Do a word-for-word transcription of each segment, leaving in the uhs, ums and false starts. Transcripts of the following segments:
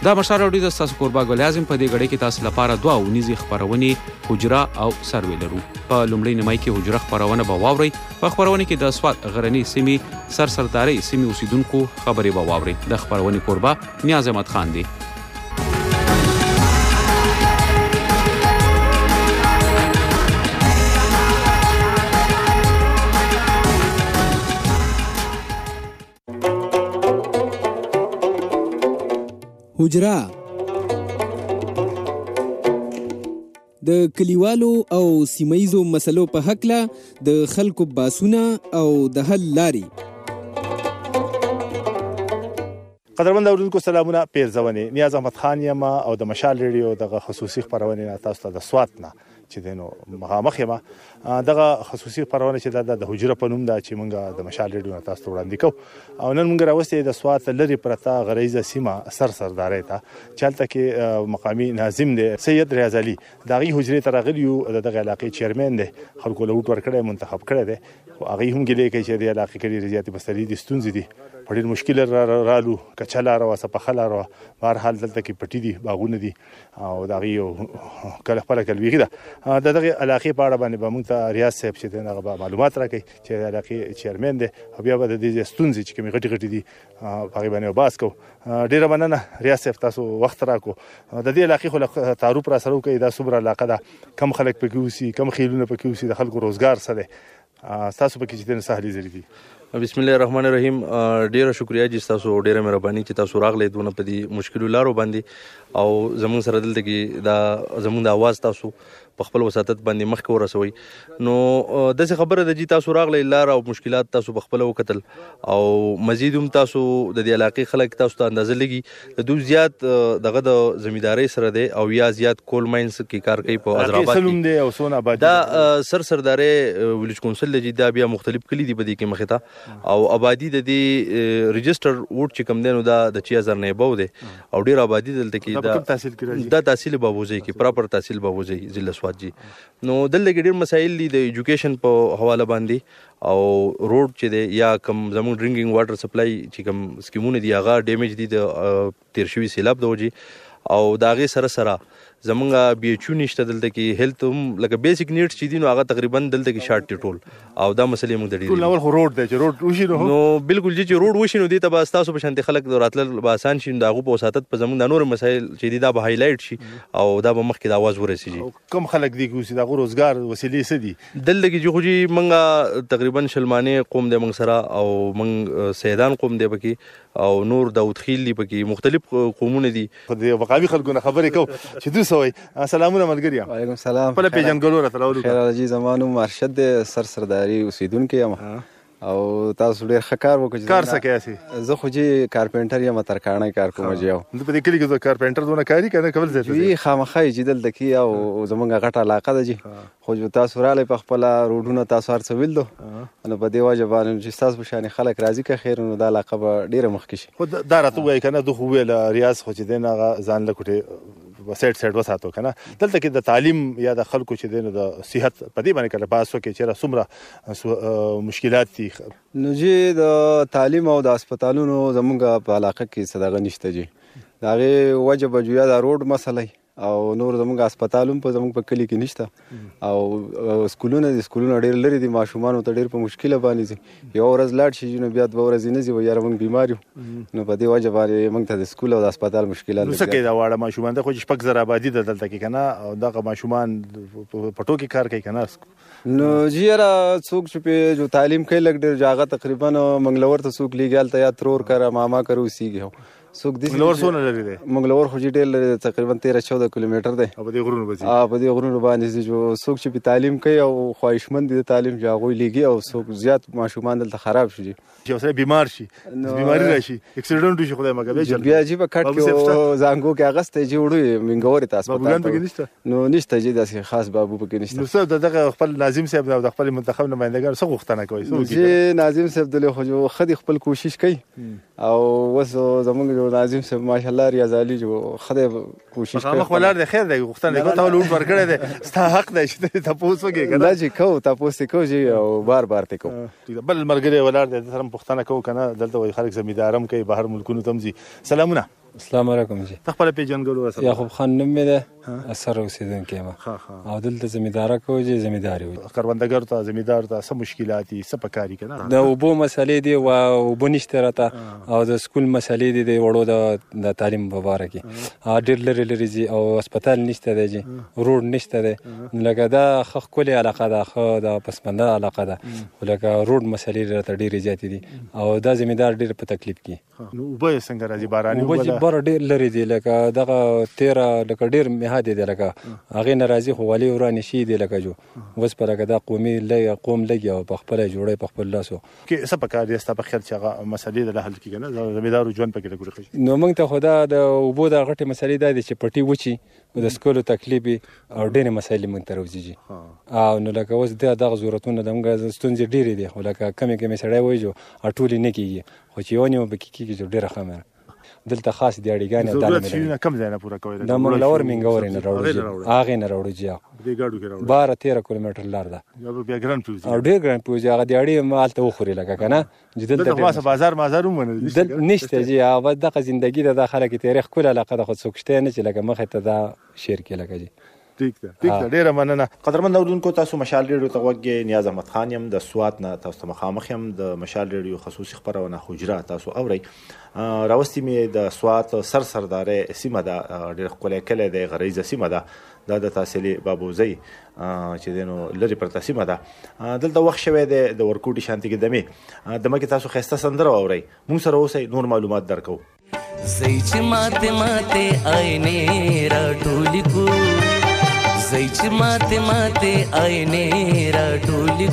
دا مشال راډیو د ستاسو کوربه ګل اعظم په دې غړې کې تاسو لپاره دوه اونیزې خپرونې حجره او سروې لرو. په لومړۍ نیمایي کې حجره خپرونه به واورئ. په خپرونه کې د سوات غرنۍ سیمې سرسردارۍ سیمې اوسیدونکو خبرې به واورئ. د خپرونې کوربه نیاز احمد خان دی. حجره د کلیوالو او سیمایزو مسلو په هکله د خلکو باسونه او د حل لارې. قدرمن اوریدونکو سلامونه، پیرزونې نیاز احمد خان یم او د مشال ریډیو دغه خصوصي خپرونې نه تاسو ته د سوات نه چې دی نو مخامخ یم. دغه خصوصي خپرونه چې ده د حجره په نوم ده چې موږ د مشال ریډیو نه تاسو ته وړاندې کوو. او نن موږ راوستې د سوات لرې پرته غریزه سیمه سرسردارۍ ته چې هلته کې مقامي ناظم دی سید ریاض علي د هغې حجرې ته راغلي یو. د دغه علاقې چیرمین دی، خلکو له ووټ ورکړی، منتخب کړی دی. خو هغوی هم ګیلې کوي چې دې علاقې کې ډېرې زیاتې مسلې دي، ستونزې دي، په ډېر مشکل رالو، کچه لاره وه، سپخه لاره وه. بهرحال دلته کې پټي دي، باغونه دي او د هغې یو کله خپله کلویغي ده. د دغې علاقې په اړه باندې به موږ ته ریاض صاحب چې دی هغه به معلومات راکوي چې د علاقې چیرمین دی او بیا به د دې ستونزې چې کومې غټې غټې دي په هغې باندې بحث کوو. ډېره مننه ریاض صاحب، تاسو وخت راکړو. د دې علاقې خو تعارف را سره وکړئ، دا څومره علاقه ده، کم خلک پکې اوسي، کم خیلونه پکې اوسي، د خلکو روزګار څه دی، ستاسو پکې چې دی نو څه هلې ځلې دي؟ بسم الله الرحمن الرحیم. ډیره شکریا چې تاسو ډیره مهرباني چې تاسو راغلی دونه په دې مشکلو لارو باندې او زموږ سره دلته کې دا زموږ د اواز تاسو په خپل وساتت باندې مخکې ورسوئ. نو داسې خبره ده چې تاسو راغلی لار او مشکلات تاسو په خپله وکتل او مزید هم تاسو د دې علاقې خلک تاسو ته اندازه لګي د دوی زیات دغه د زمیندارۍ سره دی او یا زیات کول ماینز کې کار کوي په حیدرآباد کې. دا سرسردارۍ ویلیج کونسل دی، دا بیا مختلف کلي دي په دې کې مخې ته او آبادي د دې رجسټر ووټ چې کوم دی نو دا د چي هزار نه ابو دی او ډېر آبادي دلته کې دا تحصیل بابوزۍ کې پراپر تحصیل بابوزۍ ضلع سوات جي. نو دلته کې ډېر مسایل دي د ایجوکیشن په حواله باندې او روډ چې دی یا کوم زموږ ډرینکینګ واټر سپلای چې کوم سکیمونه دي هغه ډیمیج دي د تیر شوي سیلاب د وجې او د هغې سره سره زمونږ بي ایچ یو نشته دلته کې، هیلث هم لکه بیسیک نیډس چې دي نو هغه تقریبا دلته کې شارټ دي ټول او دا مسلې موږ د ډېرې ټول اول خو روډ دی چې روډ وشي نو نو بالکل چې روډ وشي نو دې ته به ستاسو په شانتې خلک راتلل به اسان شي، د هغو په وساتت په زموږ د نورو مسایل چې دي دا به هایلایټ شي او دا به مخکې د اواز ورسېږي. کوم خلک دي چې اوسي د هغو روزګار وسیلې څه دي دلته کې؟ چې خو چې موږ تقریبا شلمانې قوم دی موږ سره او موږ سیدان قوم دی پکې او نور داودخیل دي پکې، مختلف قومونه دي. د مقامي خلکو نه خبرې کوو چې دوی څه وایي. سلامونه ملګري. وعلیکم سلام. خپله پېژندګلو راته راولو. خیر الجي زما نوم ارشد دی، سرسرداري اوسېدونکی یم او تاسو ډېر ښه کار وکړئ. کار څه کوئ؟ زه خو چې کارپینټر یم، ترکاڼی کار کوم. چې یو په دې کلي کې د کارپینټر دونه کاري که نه کول زیات وي خامخا یې چې دلته کې او زموږ غټه علاقه ده جي. خو تاسو راغلی په خپله روډونه تاسو هر څه ویل دو نو په دې وجه باندې چې ستاسو په شانې خلک راضي که خیر نو دا علاقه به ډېره مخکې شي. خو دا راته ووایي که نه، ده خو وویل ریاض خو چې دی نو هغه ځان له کوټې سیټ سیټ وساتو که نه. دلته کې د تعلیم یا د خلکو چې دی نو د صحت په دې باندې کله بحث وکړي چېرې څومره مشکلات دي؟ نو جی د تعلیم او د هسپتالونو زموږ په علاقه کې څه دغه نشته جي. د هغې وجه به جویا دا روډ مسله او نور زموږ هسپتال هم په زموږ په کلي کې نشته او سکولونه دي، سکولونه ډېر لرې دي، ماشومانو ته ډېر په مشکله باندې ځي. یوه ورځ لاړ شي نو بیا دوه ورځې نه ځي، وایي یاره موږ بیمار یو. نو په دې وجه باندې موږ ته د سکول او د هسپتال مشکلات نو څه کوي دا واړه ماشومان؟ ده خو چې شپږ زره آبادي ده دلته کې که نه او دغه ماشومان پټو کې کار کوي که نه؟ نو جی یاره څوک چې پې جو تعلیم کوي لږ ډېر هغه تقریبا منګلور ته څوک لیږي هلته یا ترور کره ماما کره اوسېږي. څوک دي منګلور څونه لرې دی؟ منګلور خو چې ډېر لرې دی، تقریبا تیرہ چودہ کیلومیټر دی او په دې غرونو به ځي. په دې غرونو باندې ځي. جو څوک چې پې تعلیم کوي او خواهشمند دي د تعلیم چې هغوی لیږي او څوک زیات ماشومان دلته خراب شي جي. چې یو سړی بیمار شي، بیماري راشي، اکسیډنټ وشي، خدای مګه بیا جي په کټ کې زانګو کې اغستی جي وړو منګورې ته هسپتال بابوګان پکې نشته؟ نو نشته جي، داسې خاص بابو پکې نشته. نو څه د دغه خپل ناظم صاحب او د خپل منتخب نمایندګانو څه غوښتنه کوئ؟ جي ناظم صاحب دلې خو جو ښه دي، خپل کوشش کوي او اوس زموږ جو ناظم صاحب ماشاءالله ریاض علي جو ښه دی کوشش کوي. مخ ولاړ دی، خیر دی، غوښتنه یې کوي، تا ولې ووټ ورکړی دی، ستا حق دی چې ته تپوس وکړې که نه؟ دا چې کوو تپوس یې کوو جي او بار بار ته کوو. بل ملګری ولاړ دی، د سره هم پوښتنه کوو که نه؟ دلته وایي خلک زمیندار هم کوي، بهر ملکونو ته هم ځي. سلامونه. السلام علیکم جی. خپل پیژنګلو سره یعقوب خان نوم مې ده، اثر اوسیدونکی یم او دلته زمینداره کوو چې زمیندار یو. کروندګر ته زمیندار ته څه مشکلات دي، څه پکاري کنه؟ د اوبو مسلې دي او اوبو نشته راته، او د سکول مسلې دي د وړو د تعلیم په باره کې ډېر لرې لرې ځي او هسپتال نشته دی جی، روډ نشته دی. لکه دا ښه ښکلې علاقه ده، ښه د پسمنده علاقه ده، خو لکه روډ مسلې راته ډېرې زیاتې دي او دا زمیندار ډېر په تکلیف کې. نو اوبه یې څنګه راځي؟ باراني اوبه چې بره ډېر لرې دي، لکه دغه تیره لکه ډېر مهادې دی، لکه هغې نه راځي خو ولې ورانې شي دي لکه جو اوس په لکه دا قومي قوم لګي او په خپله جوړی په خپل لاسو کې څه پکار دي ستا په خیال چې هغه مسلې د حل کېږي نه زمیندارو ژوند پکې لګوي؟ نو موږ ته خو دا د اوبو د غټې مسلې دا دي چې پټي وچي او د سکولو تکلیف وي او ډېرې مسلې موږ ته راوځي او نو لکه اوس دغه ضرورتونه د موږ ستونزې ډېرې دي، خو لکه کمې کمې سړی وایي جو ټولې نه کېږي، خو چې یو نیمه پکې کېږي جو ډېره ښه مه دلته خاص دي اړیګانې او ضرورت شیونه کم ځای نه پوره کوي. د منګلور منګورې نه راوړو، هغې نه راوړو جي دې ګاډو کې راوړو باره تېره کیلومتر لار ده، بیا ګران پوځي او ډېر ګران پوځي. هغه د اړې هم هلته وخوري لکه که نه چې دلته خلاصه بازار مازار هم ونه نشته جي. هغه دغه زندګي ده، دا خلک یې تېرې ښکلې علاقه ده، خو څوک شته نه چې لکه مخې ته دا شیر کې لکه جي. ٹھیک ده ٹھیک ده ډیره مننه. قدرمن اوریدونکو، تاسو مشال ریډیو ته غوږ یې. نیاز احمد خان یم د سوات نه، تاسو ته مخامخ یم. د مشال ریډیو خصوصي خپرونه حجره تاسو اورئ. راوستي مې د سوات سر سردارې سیمه ده، ډېر ښکلی کلی دی، غریزه سیمه ده. دا د تحصیلي بابوزۍ چې دی نو لرې پرته سیمه ده. دلته وخت شوی دی د ورکوټي شانتي کې دمې دمه کې تاسو ښایسته سندره واورئ. موږ سره اوسئ، نور معلومات درکو. زئی چې ماته ماته آینې راټولې کو، زئی چې ماته ماته آینې راټولې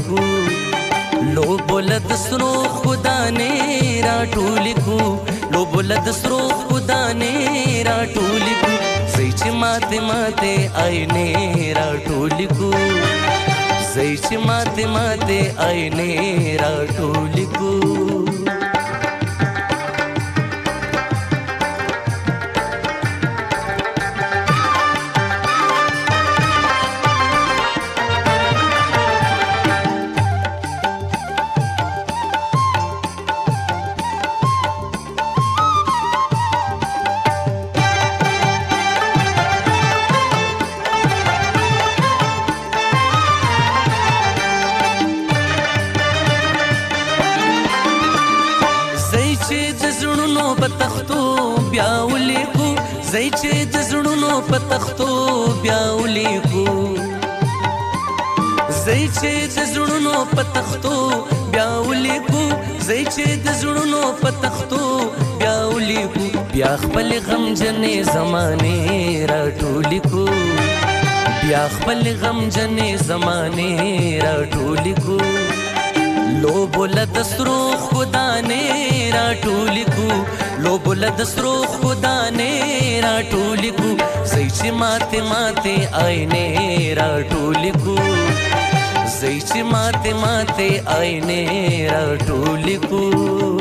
کو، لو بولد سرو خدا نه راټولې کو، لو بولد سرو خدا نه راټولې کو، زئی چې ماته ماته آینې راټولې کو، زئی چې ماته ماته آینې راټولې کو. زئی چې د زړونو په تختو بیا ولیکو، زئی چې د زړونو په تختو بیا ولیکو، زئی چې د زړونو په تختو بیا ولیکو، بیا خپل غمجنې زمانې راټولې کو، بیا خپل غمجنې زمانې راټولې کو، لو بولد سرو خدا نه راټولې کو، لو بولد سرو خدا نه راټولې کو، زئی چې ماته ماته آینې راټولې کو، زئی چې ماته ماته آینې راټولې کو.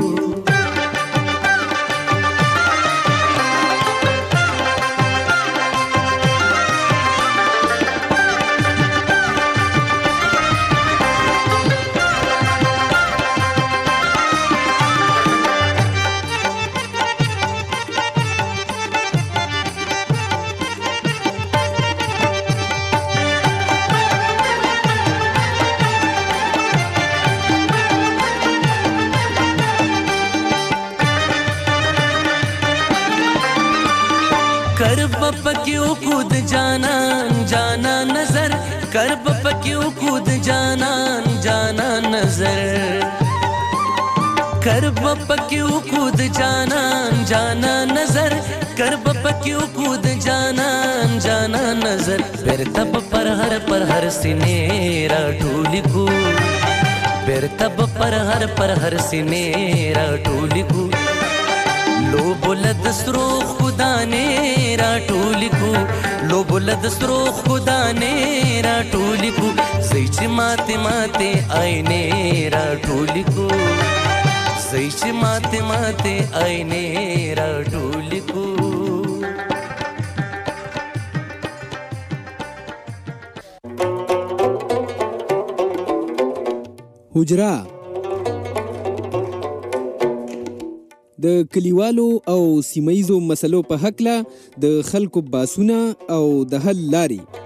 پکیو کود جانان جانا نظر، کرب پکیو کود جانان جانا نظر، کرب پکیو کود جانان جانا نظر، کرب پکیو کود جانان جانا نظر، برتب پر ہر پر ہر سینے راټولې کو، برتب پر ہر پر ہر سینے راټولې کو، لو بولد سرو خدا نه راټولې کو، لو بولد سرو خدا نه راټولې کو، زئی چې ماته ماته آینې راټولې کو، زئی چې ماته ماته آینې راټولې کو. حجره د کلیوالو او سیمایزو مسلو په هکله د خلکو باسونه او د حل لارې.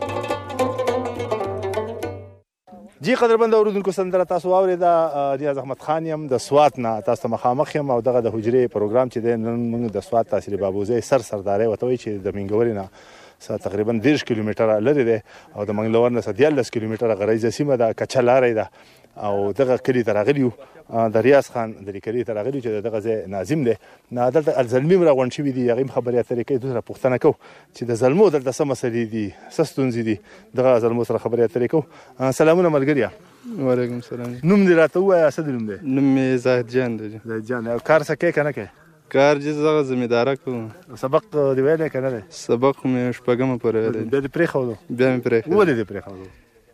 جی قدرمند اوریدونکو سندره تاسو واورېده. نیاز احمد خان یم د سوات نه تاسو ته مخامخ یم او دغه د حجرې پروګرام چې دی نن موږ د سوات تحصیلي بابوزی سر سردارۍ ورته وایي چې د منګورې نه تقریبا دېرش کیلومتره لرې دی او د منګلور نه څخه دیارلس کیلومتره غریزه سیمه ده، کچه لاره ده او دغه کلي ته راغلي یو د ریاض خان د لیکلي ته راغلي چې دغه ځای ناظم دی. دلته الزلمي هم راغونډ شوي دي، هغې هم خبرې اترې کوي. دوی سره پوښتنه کوو چې د زلمو دلته څه مسلې دي، څه ستونزې دي، دغه زلمو سره خبرې اترې کوو. سلامونه ملګريه. وعلیکم سلام. نوم دې راته ووایه، څه دې نوم دی؟ نوم مې زاهد جان دی. زاهد جان. او کار څه کوې که نه کوې؟ کار چې دغه زمینداره کوم. سبق دې ویلی که نه دی؟ سبق مې شپږمه پورې ویلی. بیا دې پرېښودو؟ بیا مې پرېښودو. ولې دې پرېښودو؟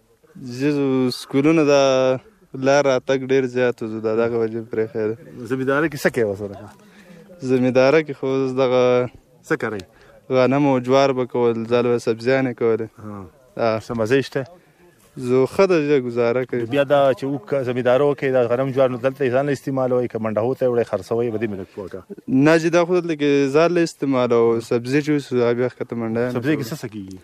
زه سکولونه د لار راتګ ډېر زیات و، د دغه وجې پرېښودو. زمینداره کې څه کوې ورسره؟ زمینداره کې خو دغه څه کوئ؟ غنم او جوار به کول، ځل به سبزیانې کولې. څه مزې شته؟ زه ښه ده ګزاره کوي. بیا دا چې اوږ زمینداره وکړئ د غنم جوار نو دلته یې ځان له استعمالوئ که منډهو ته یې وړئ خرڅوئ به دې مې لږ پوه کړه. نه چې دا خو دلته کې ځان له استعمالوو، سبزي چې اوس هغه بیا ښکته منډیانې. سبزۍ کې څه څه کېږي؟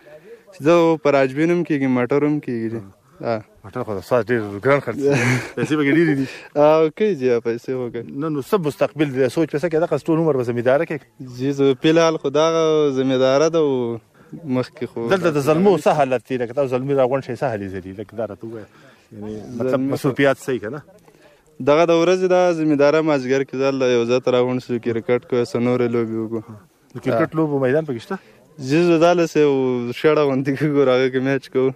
زه په راجبین هم کېږي، مټر هم کېږي. مټر خو د سواد ډېر ګران خرڅ دي، پیسې پکې ډېرې دي. او کوي چې پیسې وکړي. نه نو څه مستقبل دی، سوچ پیسه کې دغه ټول عمر به زمینداره کوې؟ جی زه فلحال خو دغه زمینداره ده او مخکې خو دلته د زلمو څه حالت دی؟ لکه تاسو زلمي راغونډ شئ څه حالې ځلي؟ لکه دا راته ووایه، یعنې مطلب مصروفیات صحیح که نه؟ دغه د ورځې دا زمینداره مازدیګر کې ځل یو ځای ته راغونډ شو، کرکټ کوو، څه نورې لوبې وکړو. د کرکټ لوبو میدان پکې شته؟ جی زه دالسې یو شړه غوندې کوو، هغه کې میچ کوو.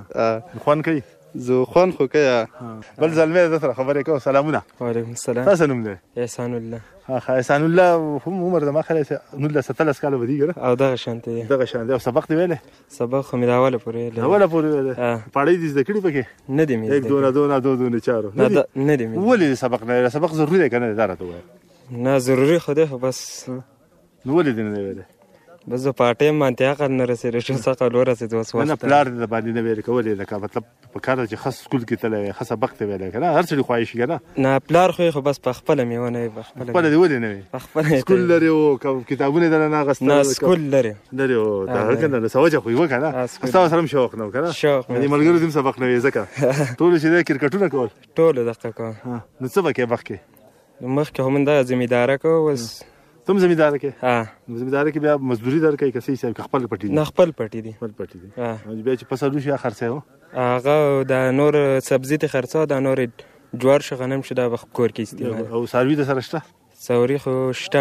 خوند کوي؟ زه خوند خو کوي. بل زلمی ده سره خبرې کوو. سلامونه. وعلیکم السلام. تاسو نوم دی؟ احسان الله. احسان الله هم عمر د ما خیال نولس اتلس کاله به دي که نه؟ او دغه شانتې دی. دغه شانتې. او سبق دې ویلی؟ سبق خو مې د اوله پورې ویلی. اوله پورې ویلی؟ پاړۍ دې زده کړي پکې؟ نه دي مې زده کړي. یک دونه دونه دو دونه چارو نه دي مې. ولې سبق نه ویلی؟ سبق ضروري دی که نه دی؟ دا راته ووایه. نه ضروري خو دی، خو بس نو ولې دې نه دی ویلی؟ بس زه په ټایم باندې عقل نه رسېدی، ښه څه عقل ورسېد اوس وخت. نه پلار دې د باندې نه ویلې کولې، لکه مطلب په کار ده چې ښه سکول کې تللی وی، ښه سبق ته ویلی که نه؟ هر سړي خواهش وي که نه؟ نه پلار خو یې خو بس په خپله مې ونه وي. خپله دې ولې نه وي؟ په خپله سکول لرې و که کتابونه یې دله نه اخېستل؟ نه سکول لرې لرې و. د هغه که نه څه وجه خو یې وه که نه؟ ستا سره هم شوق نه و که نه؟ شوق مې. یعنې ملګرو دې هم سبق نه وي ځکه ټولو چې دی کرکټونه کول؟ ټولو دقه کوم. نو څه به کوې مخکې؟ مخکې خو من دغه زمینداره کوو. اوس ته هم زمینداره کې؟ ها. نو زمینداره کې بیا مزدوري درکوي که څه حساب که خپل پټي دي؟ نه خپل پټي دي. خپل پټي دي. بیا چې فصل وشي بیا خرڅوې و؟ هغه د نور سبزي ته خرڅوه، د نور جوار شه غنم شه دا به کور کې استعمال. او څاروي د سره شته؟ څاروي خو شته.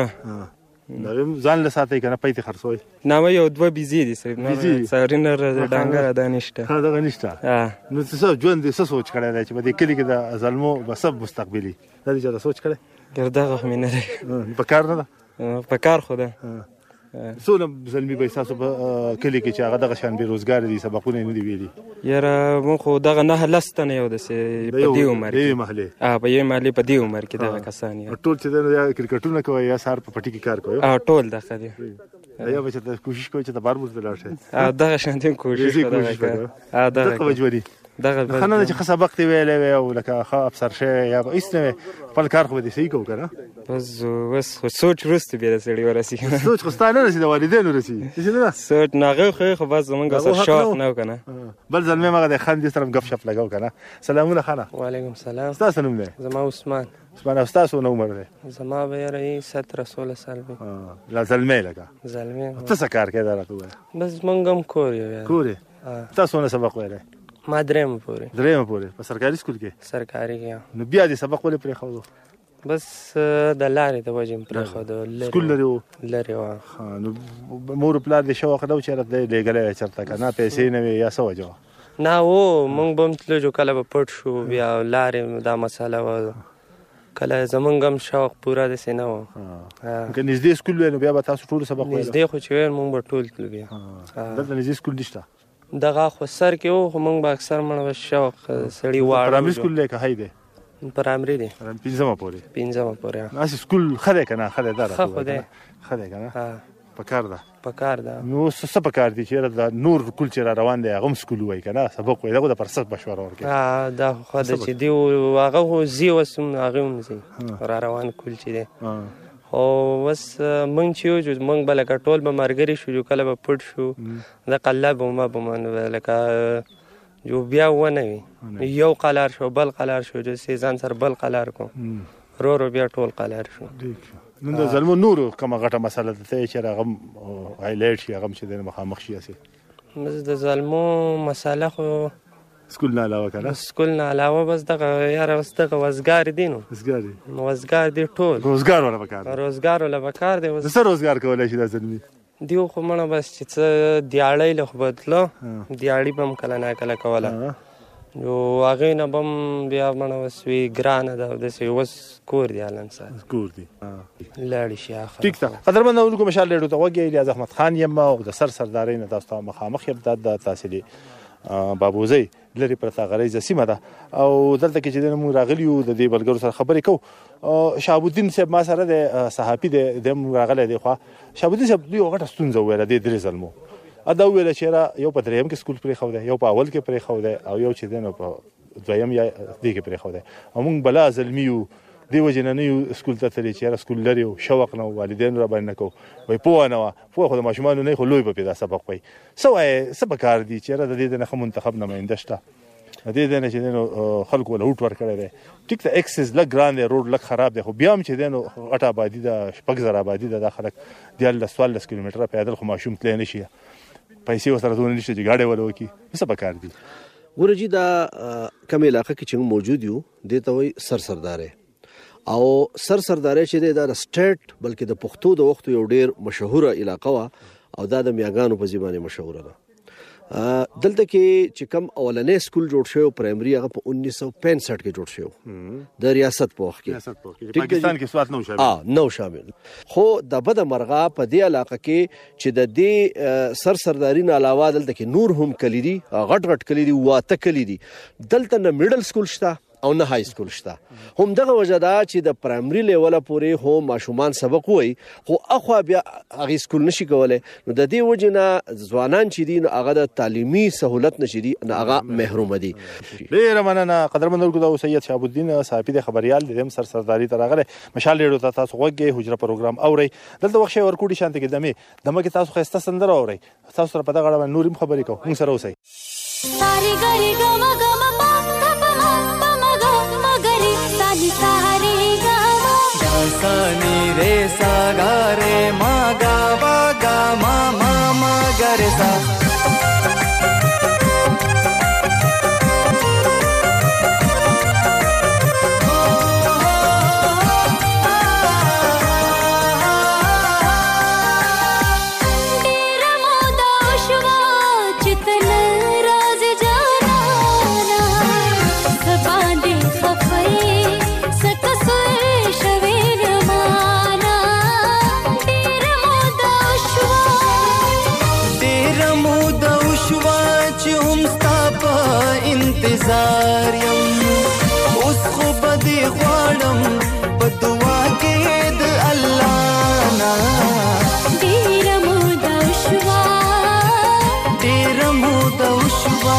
د هم ځان له ساتئ که نه پۍ ته خرڅوئ؟ نه مې یو دوه بیزې دي صرف. څاروي نه ډنګره دا نشته. ها دغه نشته. نو څه ژوند دې څه سوچ کړی دی چې په دې کلي کې د زلمو به څه مستقبلي دا دې چاته سوچ کړی؟ دغه خو مې نه دی. په کار نه ده؟ په کار خو ده. څونه زلمي به ستاسو په کلي کې چې هغه دغه شان بېروزګاره دي، سبقونه یې نه دي ویلي؟ یاره مونږ خو دغه نهه لس تنه یو داسې په دې عمر کې. د یوې محلې؟ په یوې محلې په دې عمر کې دغه کسان یو. ټول چې دی یا کرکټونه کوئ یا سهار په پټي کې کار کوئ؟ ټول دغه دي. یا به چې کوشش کوئ چې د بار بور ته لاړ شئ؟ دغه شانتې کوشش کوو. دغه وجوري دغه ښه نه ده چې ښه سبق دې ویلی وی او لکه ښه افسر شوی یا هېڅ نه وی، خپل کار خو به دې صحیح کوو که نه؟ بس بس خو سوچ وروسته بیا د سړي ورسي. سوچ خو ستا نه رسي، د والدینو رسي. داسې نه ده؟ سوچ نه هغه خو خو بس زمونږ سره شوق نه و که نه. بل زلمی هم هغه دی خان دې سره هم گپ شپ لګوو که نه؟ سلامونه خانه. وعلیکم سلام. ستاسو نوم دی؟ زما عثمان. عثمان. او ستاسو څونه عمر دی؟ زما به یاره ستره سوله سال وي. لا زلمی لکه؟ زلمی. ته څه کار کوې دا راته ووایه؟ بس موږ هم کور یو. کور یې؟ تا څونه سبق ویلی؟ ما درېیمه پورې. درېیمه پورې په سرکاري سکول کې؟ سرکاري کې. نو بیا دې سبق ولې پرېښودو؟ بس د لارې د وجې مې پرېښودو. سکول لرې و؟ لرې وه. نو مور پلار دې شوق نه و چې دی لېږلی وی چېرته که نه پیسې نه وې یا څه وجه وه؟ نه و موږ به هم تلو جو کله به پټ شو بیا لارې دا مسله وه. کله زمونږ هم شوق پوره داسې نه و. که نږدې سکول وی نو بیا به تاسو ټولو سبق ویلو؟ نږدې خو چې ویل موږ به ټول تلو بیا. دلته نږدې سکول نشته؟ دغه خو سر کې و خو موږ به اکثر مړه به شوق سړي واړه. پرایمري سکول دی که هی دی؟ پرایمري دی. پنځمه پورې؟ پنځمه پورې. هسې سکول ښه دی که نه؟ ښه دی دا ښه خو دی. ښه دی که نه؟ پکار ده. پکار ده. نو څه پکار دي چې د نور کول چې را روان دی هغه هم سکول وایي که نه؟ سبق وایي دغه د پر څه مشوره ورکوي؟ دا خو ښه ده چې دی هغه خو ځي اوس هم هغه هم ځي را روان کول چې دی. او بس موږ چې یو جو موږ به لکه ټول به ملګري شو، جو کله به پټ شو دغه الله به ما به من لکه جو بیا ونه وي یو قلار شو بل قلار شو چې ځان سره بل قلار کو رو رو بیا ټول قلار شو. نن د ظلمو نور کومه غټه مسله ده چې هغه هایلایټ شي، هغه چې د مخامخ شي اسي بس د ظلمو مسله خو سکول نه علاوه کنه سکول نه علاوه بس دغه یاره بس دغه وزګار دي نو وزګار دي وزګار دي ټول روزګار ولا بکار روزګار ولا بکار دی. څه روزګار کولای شي د ظلمي دیو خو مړه بس چې څه دیاړی له خو بدلو دیاړي به هم کله نه کله کوله نو هغې نه به هم بیا مړه بس وي ګرانه ده داسې اوس کور دی هلن سره کور دی لاړې شي آخر. ټیک ده قدرمن اونکو مشال ریډیو ته غوږ الیاس احمد خان یم او د سر سردارۍ نه تاسو ته مخامخ یم. دا د تحصیلي بابوزی لري پرته غریزه سیمه ده او دلته کې چې موږ راغلي یو د دې ملګرو سره خبرې کوو. شهاب الدین صاحب ما سره د صحافي د راغلی دی. خو شهاب الدین صاحب دوی غټه ستونزه وویله د درې ظلمو دا وویله چې یو په درېیم کې سکول پرېښودی، یو په اول کې پرېښودی او یو چې دی نو په دویم یا دې کې پرېښودی او موږ بلا ظلمي یو دې وجې نه نه یو سکول ته تللی چې یاره سکول لرې و شوق نه و والدینو راباندې نه کوو وایي پوهه نه وه پوهه خو د ماشومانو نه خو لوی به پرې دا سبق وایي څه وایې څه پکار دي چې یاره د دې نه ښه منتخب نماینده شته د دې نه چې دی نو خلکو وله هوټ ورکړی دی. ټیک ده اکسس لږ ګران دی، روډ لږ خراب دی، خو بیا هم چې دی نو غټه آبادي ده، شپږ زره آبادي ده، دا خلک دیارلس څوارلس کیلومتره پیدل خو ماشوم تللی نه شي، پیسې ورسره دونه نشته چې ګاډی وله وکړي. څه پکار دي؟ ګوره جي دا کوم علاقه کې چې موږ موجود یو دې ته وایي سر سردارۍ او سر سردارۍ چې دی دا د سټیټ بلکې د پښتو د وختو یو ډېر مشهوره علاقه وه او دا د میاګانو په ځای باندې مشهوره ده. دلته کې چې کوم اولنی سکول جوړ شوی پرایمري هغه په انیس سو پینسټ کې جوړ شوی د ریاست په وخت کې پاکستان کې سوات نو شامل نو شامل خو د بد مرغه په دې علاقه کې چې د دې سر سرداري نه علاوه دلته کې نور هم کلی دي، غټ غټ کلی دي، واته کلی دي. دلته نه میډل سکول شته او نه های سکول شته. هم دغه وجه ده چې د پرایمري لیوله پورې هم ماشومان سبق وایي خو اخوا بیا هغې سکول نشي کولی. نو د دې وجې نه ځوانان چې دي نو هغه د تعلیمي سهولت نه چې دي نو هغه محرومه دي. ډېره مننه قدرمن اورګو دا سید شهاب الدین صحافي دی خبریال دی، هم سر سرداري ته راغلی. مشال ریډیو ته تاسو غوږ یې حجره پروګرام اورئ. دلته وخت شی ورکوټي شانته کې دمې دمه کې تاسو ښایسته سندره اورئ. تاسو سره په دغه اړه نور هم خبرې کوو، موږ سره اوسئ. सा नी रे सा गा रे मा गा वा गा मा मा मा गा रे सा انتظار یم اوس خو به دې غواړم په دعا کې د الله نه ډېره موده وشوه ډېره موده وشوه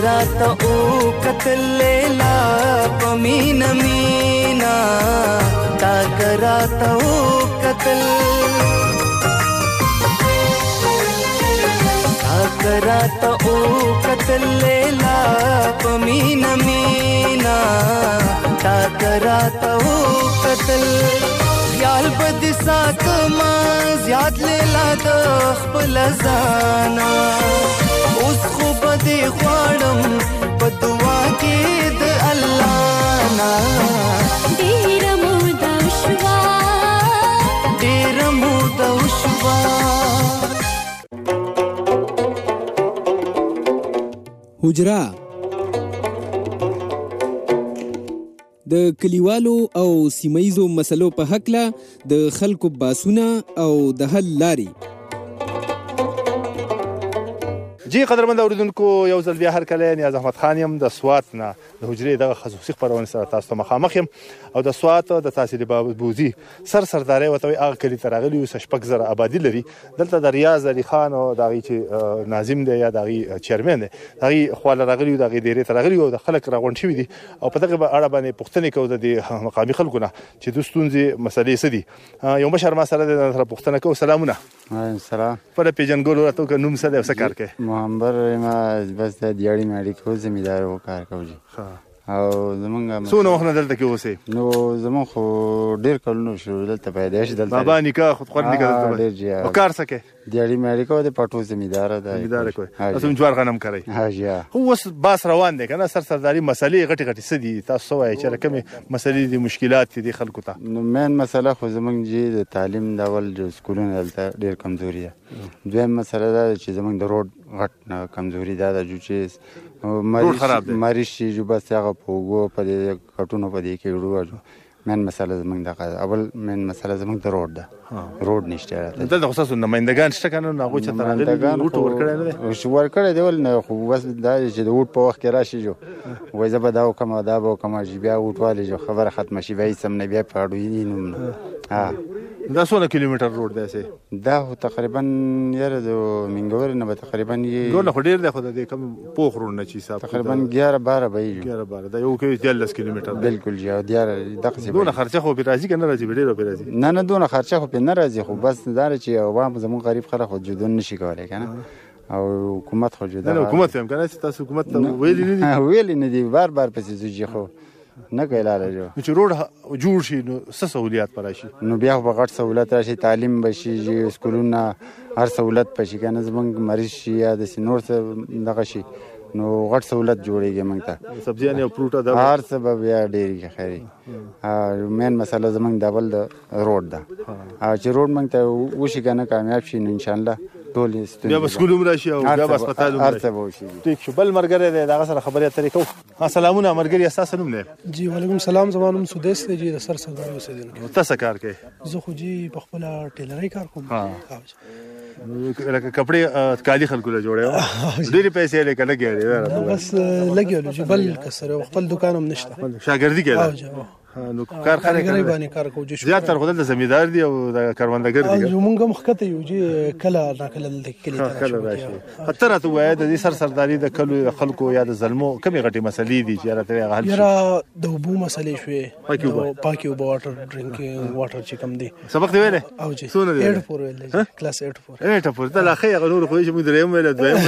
راته او کتل لیلا پمین مینا تا کراته او کتل تا کراته او کتل لیلا پمین مینا تا کراته او کتل خیال بد ساتما زیاد لیلا د خپل ځانا اوس خو بده غواړم په دعا کې د الله نا ډېر موده شوا ډېر موده شوا حجره د کلیوالو او سیمایزو مسلو په حقله د خلکو باسونه او د حل لاري. جی قدرمند اوریدونکو یو ځل بیا هر کله نیاز احمد خان یم د سوات نه د حجرې دغه خصوصي خپرونې سره تاسو ته مخامخ یم او د سوات د تحصیل بابوزي سر سرداري ورته وایي هغه کلي ته راغلي یو څه شپږ زره آبادي لري. دلته د ریاض علي خان او د هغې چې ناظم دی یا د هغې چیرمن دی د هغې خواله راغلي یو د هغې ډېرې ته راغلي یو د خلک راغونډ شوي دي او په دغه اړه باندې پوښتنې کوو د دې مقامي خلکو نه چې دوی ستونزې مسلې څه دي. یو مشر ما سره دی سره پوښتنه کوو. سلامونه. سلام. خپله پېژنګلو راته وکړه نوم څه دی او څه کار کوې؟ محمد ما بس د دیاړي ماړي کو زمیندار و کار کوي او زمونږ څونه وخت نه دلته کې اوسې؟ نو زمونږ خو ډېر کلونه شو دلته پیدا شي دلته بابا نکاح خود خور نیکه دلته ډېر جی او کار څه کوې؟ دیاړي ماړي کو د پټو زمیندار ده زمیندار کوي تاسو جوار غنم کوي؟ ها جی خو اوس باس روان دی کنه سر سرداري مسلې غټي غټي څه دي تاسو وایي چې کومې مسلې دي مشکلات دي خلکو ته؟ نو مین مسله خو زمونږ جی د تعلیم د اول جو سکولونه دلته ډېر کمزوري ده. دویم مسله دا چې زمونږ د روډ غټ کمزوري دا ده چې روډ خراب دی مریض شي جو بس هغه په اوږو په دې کټونو په دې کې وړو. مین مسله زمونږ دغه اول مین مسله زمونږ د روډ ده روډ نشته راته دلته خو تاسو نمایندګان شته که نه نو هغوی چې ته راغلي ووټ ورکړی نه دی؟ ورکړی دی ولې نه خو بس دا چې د ووټ په وخت کې راشي جو وایي زه به دا وکړم او دا به وکړم چې بیا ووټ والي جو خبره ختمه شي بیا هېڅ هم نه بیا په اړوي نوم نه. ها دا څونه کیلومتر روډ دی سې؟ دا خو تقریبا یاره د منګورې نه به تقریبا ډېر خو ډېر دی خو د دې کوم پوخ روډ نه چې حساب تقریبا ګیاره باره به وي ګیاره باره دا یو کې دیارلس کیلومتر دی. بلکل جی او دیاره دغسې دونه خرچه خو پرې راځي که نه راځي؟ ډېره پرې راځي. نه نه دونه خرچه خو پرې نه راځي خو بس دا چې عوام زموږ غریب خلک خو جدون نشي کولی که نه او حکومت خو جدا نه حکومت هم که نه چې تاسو حکومت ته ویلي نه دي؟ ویلي نه دي بار بار پسې ځو جي خو نه کوي لاره جو نو چې روډ جوړ شي نو څه سهولیات به راشي؟ نو بیا خو به غټ سهولت راشي تعلیم به شي سکولونه هر سهولت به شي که نه زموږ مریض شي یا داسې نور څه دغه شي نو غټ سهولت جوړېږي موږ ته سبزیانې او فروټ هر څه به بیا ډېرېږي خیري. مین مسله زموږ د اول د روډ ده او چې روډ موږ ته وشي که نه کامیاب شي نو انشاءالله ټول بیا به سکول هم راشي او بیا به هسپتال هم هر څه به وشي. ټیک شو. بل ملګری دی د هغه سره خبرې اترې کوو. سلامونه ملګري ستاسو نوم دی؟ جی وعلیکم سلام زما نوم سدیس دی جی د سر سرداري اوسېدونکی. ته څه کار کوې؟ زه خو جی په خپله ټیلرۍ کار کوم. لکه کپړې کالي خلکو له جوړوي ډېرې پیسې لکه لګې بس لګېدلو چې بل کسر خپل دوکان هم نشته شاګردي کوې؟ نو کار خلک باندې کار کوو زیات تر خو دلته زمیندار دي او د کروندګر دي. موږ هم ښکته یو چې کله ناکله دلته کلي ته کله راشي. ته راته ووایه د دې سر سرداري د کلو خلکو یا د زلمو کومې غټې مسلې دي چې راته هغه حل شي؟ یاره د اوبو مسلې شوې پاکې اوبه واټر ډرینکینګ واټر چې کوم دی. سبق دی ویلی؟ او جی څونه دی ایټ فور ویلی کلاس ایټ فور. ایټ فور ته لا ښه هغه نور خو چې موږ درېیم ویلی دویم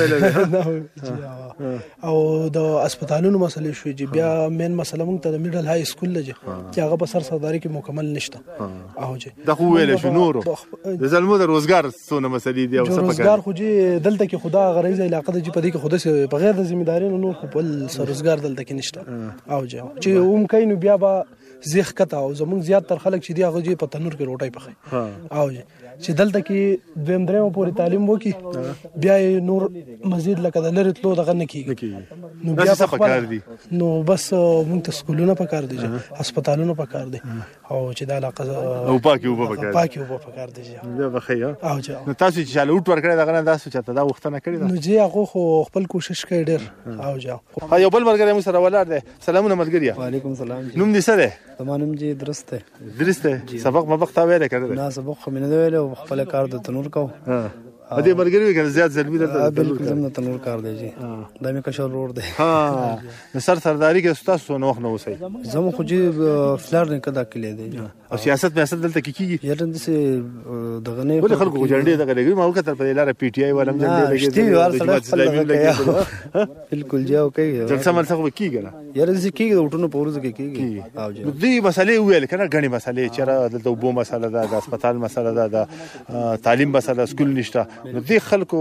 ویلی او د اسپتالونو مسلې شوې چې بیا مین مسله موږ ته د میډل های سکول ده چې هغه په سر سرداري کې مکمل نشته. او جی دا خو ویلی شو نورو د زلمو د روزګار څونه مسلې دي او څه پکار روزګار خو جی دلته کې خدا غریزه علاقه ده چې په دې کې خو داسې بغیر د ذمهداري نه نور خو بل څه روزګار دلته کې نشته. او جی چې اوم کوي نو بیا به زیخ کته او زمونږ زیات تر خلک چې دي هغه جی په تنور کې روټۍ پخوي. او جی چې دلته کې دویم درېیمه پورې تعلیم وکړي بیا یې نور مزید لکه د لرې تلو دغه نه کېږي نو بیا څه پکار دي؟ نو بس موږ ته سکولونه پکار دي هسپتالونه پکار دي او چې د علاقه او پاکې اوبه پکار دي. پاکې اوبه پکار دي بیا به ښه. او جی نو تاسو چې چاله ووټ ورکړی دغه نه تاسو چاته دا غوښتنه کړې ده؟ نو جی هغه خو خپل کوشش کوي ډېر. او جی یو بل ملګری مو سره ولاړ دی. سلامونه ملګريه. وعلیکم سلام. نوم دې څه دی؟ زما نوم جی درست دی. درست دی. سبق مبق تا ویلی که نه دی؟ نه سبق خو مې نه دی ویلی او خپل کار د تنور کوو ا دې مرګري کنه زیات زلمی درته بالکل زموږ تنور کار دی جی دا مې کشر روډ دی ها نو سر سرداری کې تاسو نو نه اوسئ زمو خو جی فلر نه کدا کلی دی او سیاست میاست دلته کې کیږي یاره دسه دغه نه ولې خلکو جنډې دغه لګي ما وکړه په لاره پی ټی آی ولم جنډې لګي بالکل جاو کوي جلسه مرسته کیږي نه یاره دسه کیږي وټونو پورز کې کیږي او جی دې مسلې ویل کنه غني مسلې چې دلته وبو مسله ده د هسپتال مسله ده د تعلیم مسله سکول نشته نو دې خلکو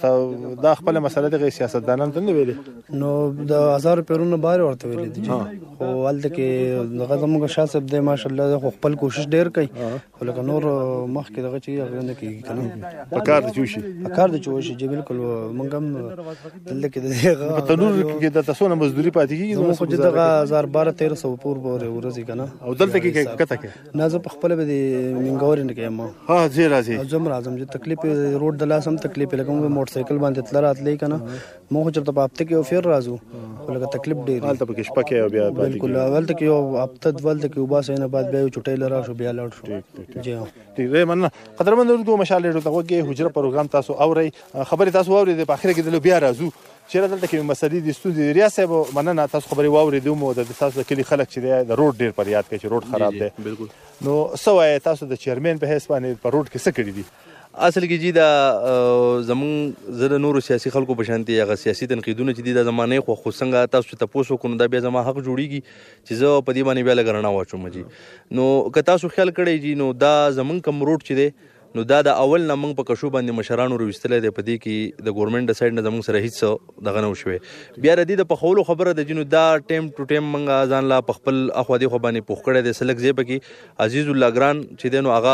چې دا خپل مسله د سیاستدانان ته نه ویلې نو د هزار پیرونو بار ورته ویلې دي خو ولته کې دغه زموږ شاسب د ماشاءالله خو خپل کوشش ډیر کوي خو لکه نور مخ کې دغه چې هغه نه کوي کنه په کار د چوشي په کار د چوشي چې بالکل مونږ هم دلته کې دغه په تنور کې د تاسو نه مزدوري پاتې کیږي نو خو دغه هزار بارہ تیرہ سو پور پورې ورځي کنه او دلته کې کته کې نه زه په خپل به د منګور نه کې ما ها زه راځي زم راځم چې تکلیف روډ د لاسم تکلیف لګم موټر سایکل باندې تل راتلې کنه مو چرته په هفته کې او فیر راځو ولکه تکلیف ډیر حالت په کې شپه کې بیا بالکل اول ته کې یو هفته دول ته کې وباسه نه بعد بیا چټې لرا شو بیا لاړ شو جی ټیک دی مننه قدرمن ورته مشال ته وګه حجره پروګرام تاسو اوري خبري تاسو اوري د اخره کې د بیا راځو چیرې دلته کې مسلې د ستونزې ریاست مننه تاسو خبري واوري دوم د تاسو د کلی خلک چې د روډ ډیر پر یاد کوي چې روډ خراب دی بالکل نو سوای تاسو د چیرمن په حساب باندې په روډ کې څه کړی دي اصل کې جی دا زمون زره نور سیاسي خلکو په شانتي هغه سیاسي تنقیدونه چې د زمانه خو خو څنګه تاسو ته پوسو کو نو دا بیا زما حق جوړیږي چې زه په دې باندې بیا لګرنا واچوم جی نو که تاسو خیال کړئ جی نو دا زمون کم روډ چې دی نو دا د اول نه موږ په کشو باندې مشرانو رويستلې ده په دې کې د ګورنمنت د سایډ نه زموږ سره هیڅ دغه نه وشوي بیا ردی د پخولو خبره د جنو دا ټیم ټو ټیم موږ ځان لا په خپل اخو دی خو باندې پوښ کړی د سلک زیب کې عزیز الله ګران چې دینو هغه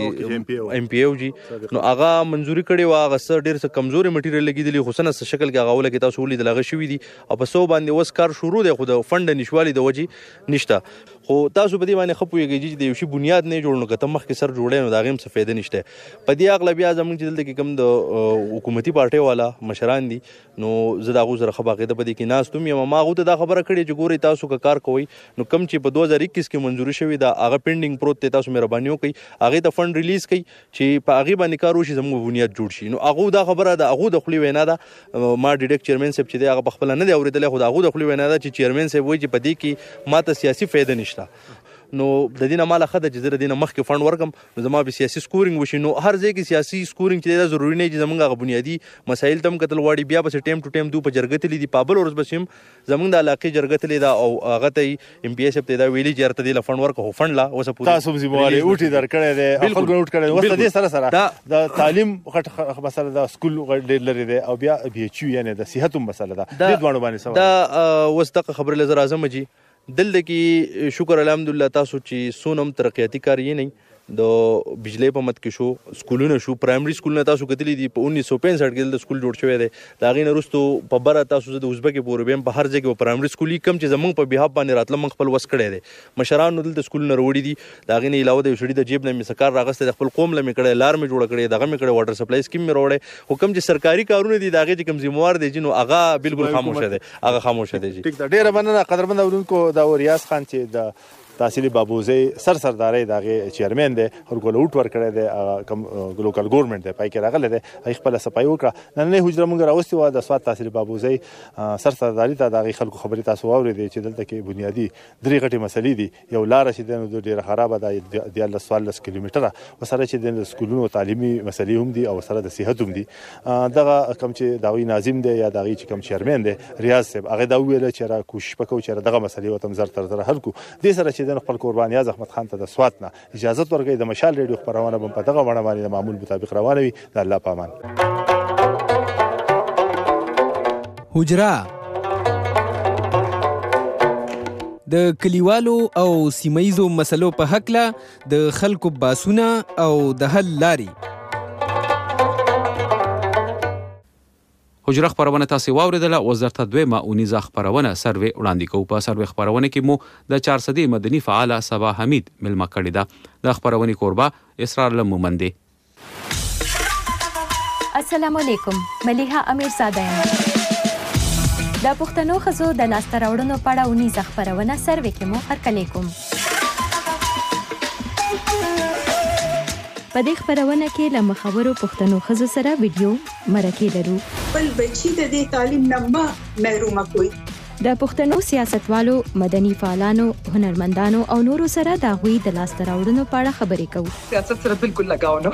پکې ایم پی او جی نو هغه منزوري کړي وا هغه سر ډیر څه کمزوري مټیریل لګیدلی خو سنه شکل کې هغه ولګي تاسو ولې دلغه شوې دي او په سو باندې وس کار شروع دی خو د فند نشوالي د وجې نشته خو تاسو په دې باندې خپويږي چې د یو شی بنیاد نه جوړ نو کته مخ کې سر جوړې نو دا غیم څه فائدہ نشته په دې اغلبیا زمونږ چې دلته کې کوم د حکومتي پارټي والا مشران دي نو زه دا غو زره خباقیده په دې کې ناس تم یم ما غو ته دا خبره کړې چې ګوري تاسو کا کار کوي نو کم چې په دو هزار اکیس کې منزوري شوی دا هغه پینډینګ پروت ته تاسو مهرباني وکړئ هغه ته فند ریلیز کړئ چې په هغه باندې کار وشي زموږ بنیاد جوړ شي نو هغه دا خبره ده هغه د خپل وینا ده ما ډیډک چیرمن صاحب چې هغه خپل نه دی اوریدل خو هغه د خپل وینا ده چې چیرمن صاحب وایي چې په دې کې ماته سیاسي فائدہ نشته نو د دینه مال خده چې زره دینه مخ کې فند ورکم نو زما به سیاسي سکورینګ وشي نو هر ځای کې سیاسي سکورینګ چې دا ضروری نه چې زمونږه بنیادی مسایل تم قتل واړي بیا به ټیم ټو ټیم دو په جرګه تلې دي پابل ورځ بسیم زمونږ د علاقې جرګه تلې دا او هغه ته ام پی ایس ته دا ویلي چیرته دی فند ورک هو فند لا اوس پوره تاسو زموږه اوټي درکړې ده خپل اوټ کړې وسته دې سره سره د تعلیم غټ مسله د سکول ډېر لري ده او بیا بي ایچ یو یعنی د صحت مسله ده دې دوه باندې سوال دا وسته خبر لزر اعظم جی دلته کې شکر الحمدلله تاسو چې سونم ترقیاتی کار یې نه د بجلی په مت کې شو سکولونه شو پرایمري سکولونه تاسو کتلی دي په انیس سو پینسٹھ کې د سکول جوړ شوی دی دا غي نه رستو په بره تاسو د ازبک پورې بیم په هر ځای کې پرایمري سکولي کم چې زمونږ په بهاب باندې راتله من خپل وس کړی دی مشران نو دلته سکول نه وروړي دي دا غي نه علاوه د شړې د جیب نه مسکار راغسته د خپل قوم لمه کړی لار می جوړ کړی دغه می کړی واټر سپلای سکیم می وروړي حکم چې سرکاري کارونه دي دا غي چې کم ذمہوار دي جنو هغه بالکل خاموش دي هغه خاموش دي جی ټیک دا ډیره مننه قدرمن اورونکو دا ریاض خان چې د تحصیلي بابوزي سر سرداري دغه چیرمن دی او ګلوټ ور کړی دی کوم لوکل ګورنمنت دی پای کې راغله دی هغه خپل صفای وکړه نن نه حجره مونږ راوستي و د سواد تحصیلي بابوزي سر سرداري ته دغه خلکو خبري تاسو واوري دي چې دلته کې بنیادی درې غټي مسلې دي یو لار چې د ډیره خرابه ده د الله سوال کیلومتره وسره چې د سکولونو تعلیمي مسلې هم دي او سره د صحت هم دي دغه کوم چې داوی ناظم دی یا دغه چې کوم چیرمن دی ریاض صاحب هغه دا ویل چې را کوشش وکړو چې دغه مسلې وتم زر تر زر حل کو دې سره چې د خپل قربان یاز احمد خان ته د سوات نه اجازه ورکړي د مشال ریډیو خبرونه هم په دغه وړاندې باندې د معمول مطابق روانه وي د الله پامان حجره د کلیوالو او سیمایزو مسلو په حق له د خلکو باسونه او د حل لاري حجره خبرونه تاسو واوریدله وزارت دویمه اونیزه خبرونه سروې وړاندې کوي په سروې خبرونه کې مو د چار صدې مدني فعال صبا حمید ملما کړی ده د خبرونه کوربه اسرار لمومندي السلام علیکم ملیحه امیر ساده یم د پښتنو خزو د لاسته راوړنو په اړه اونیزه خبرونه سروې کې مو هرکلی کوم په دې خبرونه کې له مخورو پښتنو ښځو سره ویډیو مرکې لرو. بل بچی د دې تعلیم نه ما محروم کوي. د پښتنو سیاستوالو، مدني فعالانو، هنرمندانو او نورو سره د غوي د لاسته راوړنو په اړه خبرې کوو. سیاست سره بالکل لگاو نه.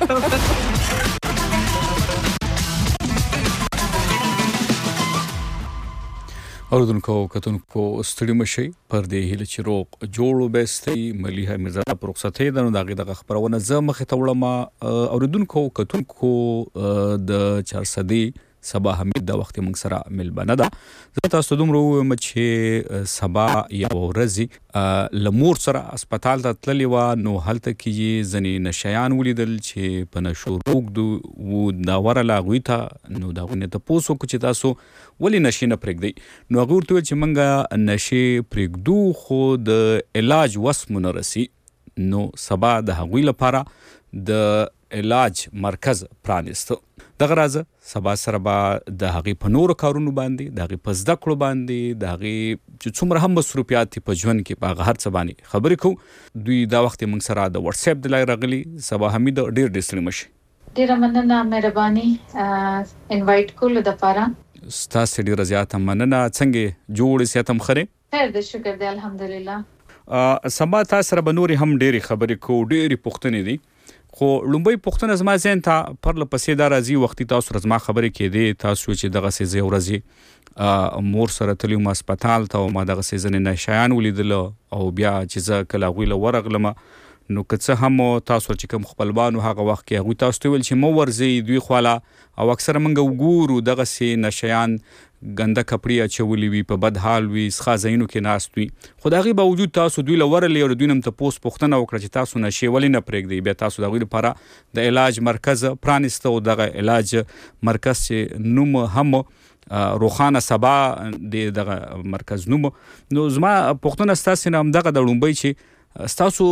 اوردونکو کتونکو ستړي مشي پر دې هله چې روغ جوړو بهستي مليحه مرزا پر رخصتې د دغه د خبرونه زه مخه تولم. اوردونکو کتونکو د چارصدي سبا حمید د وخت موږ سره ملبنه ده. زه تاسو دومره وایم چې سبا یو ورځ لمور سره هسپتال ته تللی و، نو هلته کې ځینې نشیان ولیدل چې په نشو روږدو و، دا ورله هغوی ته نو د هغوی نه تپوس وکړو چې تاسو ولې نشې نه پرېږدئ. نو هغوی ورته وویل چې موږ نشې پرېږدو خو د علاج وس مو نه رسي. نو سبا د هغوی لپاره د علاج مرکز پرانیسته. دغه راز سبا سره به د هغې په نورو کارونو باندې، د هغې په زده کړو باندې، د هغې چې څومره هم مصروفیات دي په ژوند کې په هغه هر څه باندې خبرې کوو. دوی دا وخت موږ سره د واتس اپ د لارې راغلي. سبا حمید ډېر ډېر ستړي مه شئ. ډېره مننه، مهرباني انوایټ کولو دپاره. ستاسې ډېره زیاته مننه. څنګه جوړې صحت هم ښه دی؟ خیر دی، شکر دی، الحمدلله. سبا تاسو سره به نورې هم ډېرې خبرې کوو، ډېرې پوښتنې دي. خو لومبۍ پوښتنه زما ذهن ته پرله پسې دا راځي، وختي تاسو سره زما خبرې کېدې، تاسو چې دغسې زه یو ورځې مور سره تللی وم هسپتال ته، او ما دغسې ځینې نشیان ولیدله، او بیا چې زه کله هغوی له ورغلم نو که څه هم تاسو چې کوم خپلوانو هغه وخت کې هغوی تاسو ته ویل چې مه ورځئ دوی خواله، او اکثره موږ وګورو دغسې نشیان ګنده کپړې اچولي وي، په بد حال وي، څښا ځایونو کې ناست وي، خو د هغې باوجود تاسو دوی له ورغلې او د دوی نه هم تپوس پوښتنه وکړه چې تاسو نشې ولې نه پرېږدئ. بیا تاسو د هغوی لپاره د علاج مرکز پرانیسته، او دغه علاج مرکز چې نوم هم روخانه سبا د دغه مرکز نوم. نو زما پوښتنه ستاسې نه همدغه د لومبۍ چې ستاسو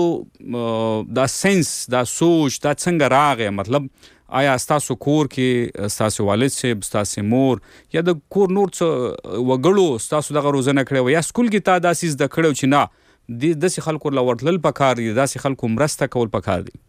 دا سینس، دا سوچ دا څنګه راغی؟ مطلب آیا ستاسو کور کې ستاسو والد صاحب، ستاسو مور یا د کور نور څه وګړو ستاسو دغه روزنه کړې وه، یا سکول کې تا داسې زده کړی چې نه داسې خلکو له ورتلل پکار دي، داسې خلکو مرسته کول پکار دي؟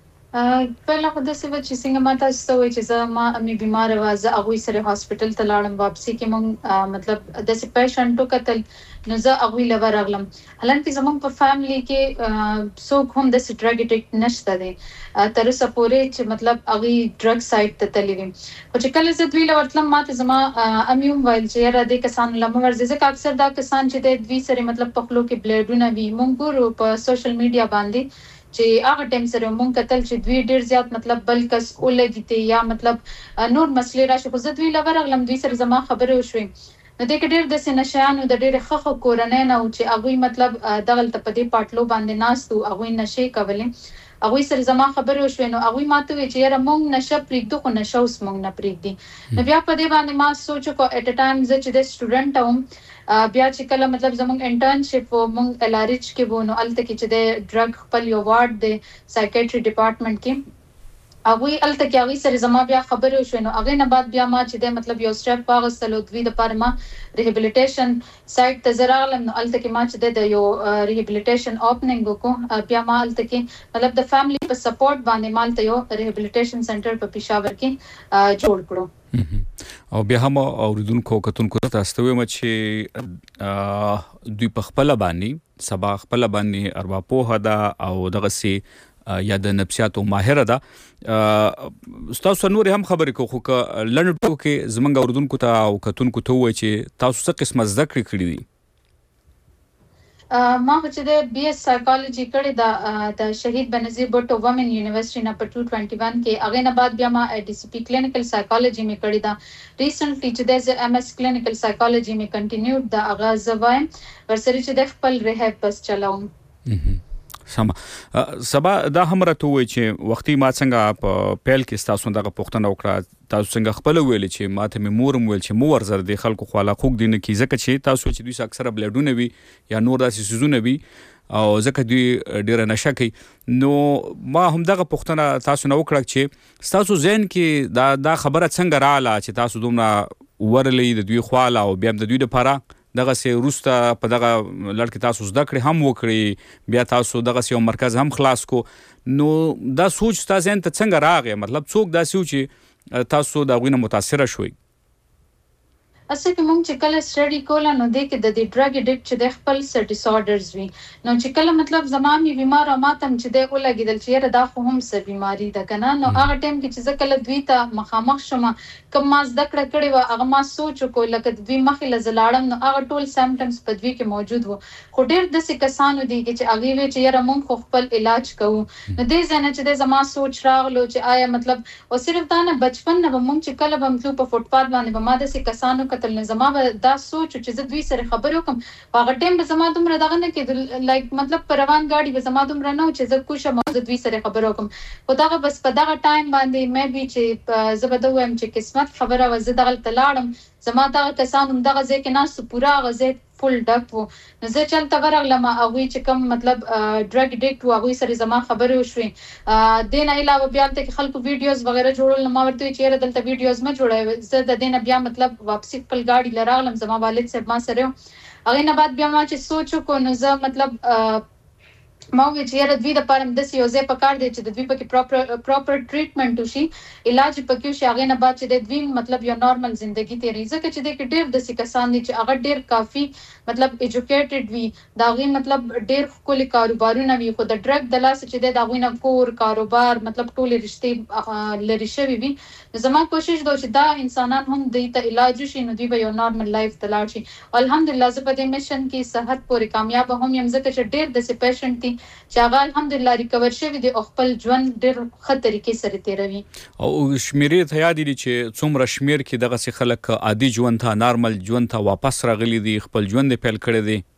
पहिला خو داسې وه چې څنګه ما تاسو ته ووایي چې زه ما مې بیماره وه، زه هغوی سره هاسپټل ته لاړم، واپسي کې مونږ مطلب داسې پیشنټ وکتل، نو زه هغوی له ورغلم. حالانکې زموږ په فیملي کې څوک هم داسې ډرګ اډکټ نشته دی تر اوسه پورې چې مطلب هغوی ډرګ سایډ ته تللي وي. خو چې کله زه دوی له ورتلم، ما ته زما امي هم ویل چې یاره دې کسانو له مه ورځئ، ځکه اکثر دا کسان چې دی دوی سره مطلب په خولو کې بلیډونه وي. مونږ ګورو په سوشل میډیا باندې چې هغه ټایم سره مونږ کتل چې دوی ډېر زیات مطلب بل کس ولګي ته یا مطلب نور مسلې راشي. خو زه دوی له ورغلم، دوی سره زما خبرې وشوې، نو دې کې ډېر داسې نشیانو د ډېرې ښه ښه کورنۍ نه وو چې هغوی مطلب دغلته په دې پاټلو باندې ناست وو، هغوی نشې کولې. هغوی سره زما خبرې وشوې، نو هغوی ما ته وویل چې یاره مونږ نشه پرېږدو خو نشه اوس مونږ نه پرېږدي. نو بیا په دې باندې ما سوچ وکړو ایټ ا ټایم زه چې د سټوډنټ وم، بیا چې کله مطلب زموږ انټرنشپ و مونږ ایل آر ایچ کې وو، نو هلته کې چې د ډرګ خپل یو وارډ دی سایکیټري ډپارټمنټ کې، هغوی هلته کې هغوی سره زما بیا خبرې وشوې. نو هغې نه بعد بیا ما چې دی مطلب یو سټیپ واخیستل، او دوی دپاره ما ریهیبلیټیشن سایټ ته زه راغلم. نو هلته کې ما چې دی د یو ریهیبلیټیشن اوپننګ وکړو، بیا ما هلته کې مطلب د فیملی په سپورټ باندې ما هلته یو ریهیبلیټیشن سنټر په پېښور کې جوړ کړو. او بیا هم اوریدونکو کتونکو ته تاسو ته وایم چې دوی په خپله باندې سبا خپله باندې ارواپوهه ده او دغسې یا د نفسیاتو ماهره ده. ستاسو نورې هم خبرې کوو، خو که لنډ ټوکې زموږ اوریدونکو ته او کتونکو ته ووایي چې تاسو څه قسمه زده کړې کړي دي؟ ما خو چې د بی ایس سایکالوجي کړې ده د شهید بنظیر بټو ومن یونیورسټي نه په ټو ټوینټي ون کې. هغې نه بعد بیا ما ډي سی پي کلینیکل سایکالوجي مې کړې ده. ریسنټلی چې دی زه ایم ایس کلینیکل سایکالوجي مې کنټینیوډ ده، هغه زه وایم ورسره چې دی خپل ریهب بس چلوم. سم. سبا دا هم راته ووایي چې وختي ما څنګه په پیل کې ستاسو دغه پوښتنه وکړه، تاسو څنګه خپله ویلې چې ما ته مې مور هم ویل چې مه ورځه د خلکو خواله خوږ دې نه کړي، ځکه چې تاسو چې دوی اکثره بلیډونه وي یا نور داسې څیزونه وي او ځکه دوی ډېره نشه کوي. نو ما همدغه پوښتنه تاسو نه وکړه چې ستاسو ذهن کې دا دا خبره څنګه راغله چې تاسو دومره ورلئ د دوی خواله او بیا هم د دوی دپاره دغه سي روستا په دغه لړ کې تاسو زده کړې هم وکړي بیا تاسو دغه سي مرکز هم خلاص کو نو دا سوچ تاسو ته څنګه راغی مطلب څوک دا سوچ چې تاسو دا غوینه متاثر شوي اصل کې مونږ چې کله سټډي کوله نو د کې د دې ډرګ اډیکټ چې د خپل سر ډیساردرز وي نو چې کله مطلب زمامي بیمار او ماتم چې د ولګیدل چې دا خو هم سر بیماری ده کنه نو هغه ټیم کې چې کله دوی ته مخامخ شوم کوم ما زده کړه کړې و هغه ما سوچ کو لکه دوی مخې لزلاړم نو هغه ټول سیمټمز په دوی کې موجود وو خو ډېر د څه کسانو دي چې هغه وی چې یاره مونږ خو خپل علاج کوو نو دې ځنه چې د زما سوچ راغلو چې آیا مطلب او صرف دا نه بچپن نه مونږ چې کله بمتلو په فوټپات باندې به ما د څه کسانو کتل نه زما دا سوچ چې زه دوی سره خبرې وکم هغه ټیم به زما دومره دغه نه کېدل لایک مطلب پر روان گاډي به زما دومره نه چې زه کوشم زه دوی سره خبرې وکم خو دغه بس په دغه ټایم باندې مې بي چې زه به دا وایم چې قسمت خبره و زه دغه تلاړم زما دغه کسان دغه ځکه ناس پورا غزه فل ډک وو نو زه چلته ورغلم هغه چې کوم مطلب ډرګ اډیکټ وو هغه سره زما خبرې وشوي دین علاوه بیا ته خلکو ویډیوز وغیرہ جوړول ما ورته چې دلته ویډیوز ما جوړوي زه د دینه بیا مطلب واپسی خپل گاډي لراغلم زما والد صاحب ما سره هغه نه بعد بیا ما چې سوچ کو نو زه مطلب ما وی چې دوی د پاره د سی او زه په کار دي چې د دوی په کې پراپر پراپر ټریټمنټ وشي علاج پکې شي هغه نه بعد چې د دوی مطلب یو نارمل ژوندۍ تیری ځکه چې د کې ډېر د سی کسان دي چې هغه ډېر کافي مطلب ایجوکیټډ وي دا غي مطلب ډېر خپل کاروبارونه وي خو د ډرګ د لاس چې د غوینه کور کاروبار مطلب ټول رشتې لري شوی وي زما کوشش دا چې دا انسانان هم د ته علاج شي نو دوی به یو نارمل لایف تلاړ شي الحمدلله زه په دې میشن کې صحت پورې کامیاب هم یم ځکه چې ډېر د سی پیشنټ دي چې هغه الحمدلله ریکور شوی دی او خپل ژوند ډېر ښه طریقې سره تیروي او شمیرې ته یاد دي چې څومره شمیر کې دغه سي خلک عادي ژوند ته نارمل ژوند ته واپس راغلي دي خپل ژوند پیل کړی دی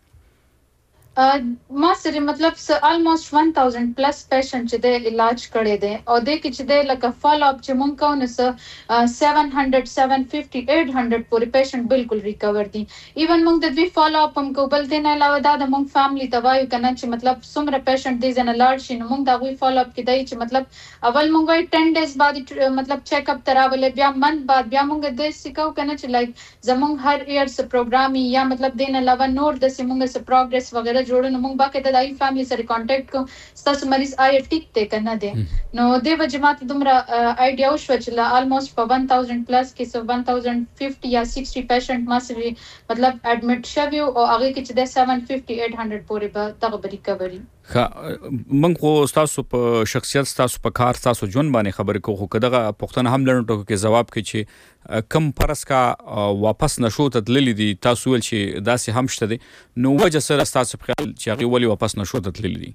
ما سره مطلب س almost one thousand plus پیشنټ چې د علاج کړي دي او د کې چې د لکه فالو اپ چې مونږ کوو نو س seven hundred seven fifty eight hundred پورې پیشنټ بالکل ریکور دي ایون مونږ د دوی فالو اپ هم کو بل دین علاوه دا د مونږ فیملی ته وایو کنه چې مطلب څومره پیشنټ دي زنه لاړ شي نو مونږ دا وی فالو اپ کې دی چې مطلب اول مونږ وای ten days بعد مطلب چیک اپ تراولې بیا منت بعد بیا مونږ د سکو کنه چې لایک زمونږ هر ایئر س پروګرام یا مطلب دین علاوه نور د سیمونږ س پروګرس وغیرہ جوړو نو موږ باقاعده د ای فیملی سره کانټیکټ کو ستاسو مریض آیا ټیک ته کنه دي نو د وجمات دومره آیډیا وشو چې لا almost په one thousand plus کې سو one thousand fifty یا sixty پیشنټ ماسوي مطلب اډمټ شوی او هغه کې چې د seven fifty eight hundred پورې به دغه ریکوري من خو تاسو په شخصیت تاسو په کار تاسو جون باندې خبرې کوو خو دغه پښتنه هم لرونکو کې جواب کوي چې کم فرض کا واپس نشو ته تللی دي تاسو ول چې داسې هم شته دي نو وجه سره تاسو په خیال چې هغه ولی واپس نشو ته تللی دي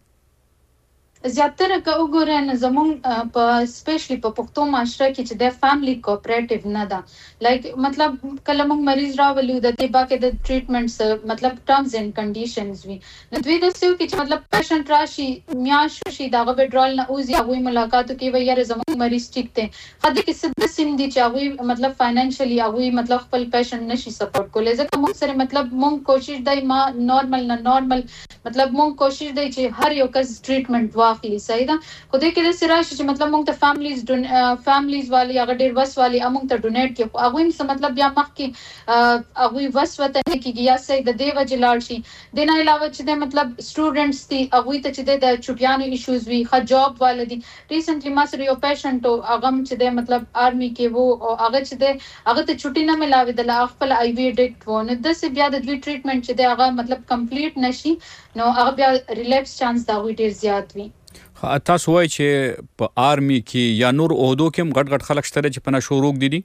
زیاتره که وګورئ زموږ په سپیشلی په پښتو معاشره کې چې د فیملی کوپریټیو نه ده لایک مطلب کله موږ مریض راولو د دې باکې د ټریټمنټس مطلب ټرمز اینڈ کنډیشنز وي نو دوی د سیو کې چې مطلب پیشنټ راشي میاش شي دا وډرال نه اوزي هغه ملاقاتو کې وي یاره زموږ مریض ټیک ته خدای کې څه د سیم دي چې هغه مطلب فاینانشلی هغه مطلب خپل پیشنټ نشي سپورټ کولای ځکه موږ سره مطلب موږ کوشش دای ما نارمل نه نارمل مطلب موږ کوشش دای چې هر یو کس ټریټمنټ واخلي صحیح ده خو دې کې د سراش چې مطلب موږ ته فیملیز فیملیز والی هغه ډیر وس والی موږ ته ډونیټ کې هغه څه مطلب بیا مخ کې هغه وس وته کې یا سې د دې وجه لاړ شي د نه علاوه چې د مطلب سټوډنټس دي هغه ته چې د چوپیانو ایشوز وي خ جاب والدي ریسنټلی ما سره یو پیشنټ او هغه چې د مطلب آرمی کې وو او هغه چې د هغه ته چټي نه ملاوي د خپل آی وی ډیکټ وو نو د څه بیا د دوی ټریټمنټ چې د هغه مطلب کمپلیټ نشي نو هغه بیا ریلیپس چانس دا وی ډیر زیات وي تاسو وایي چې په آرمی کې یا نور عہدو کې هم غټ غټ خلک شته چې په نشو روغ دي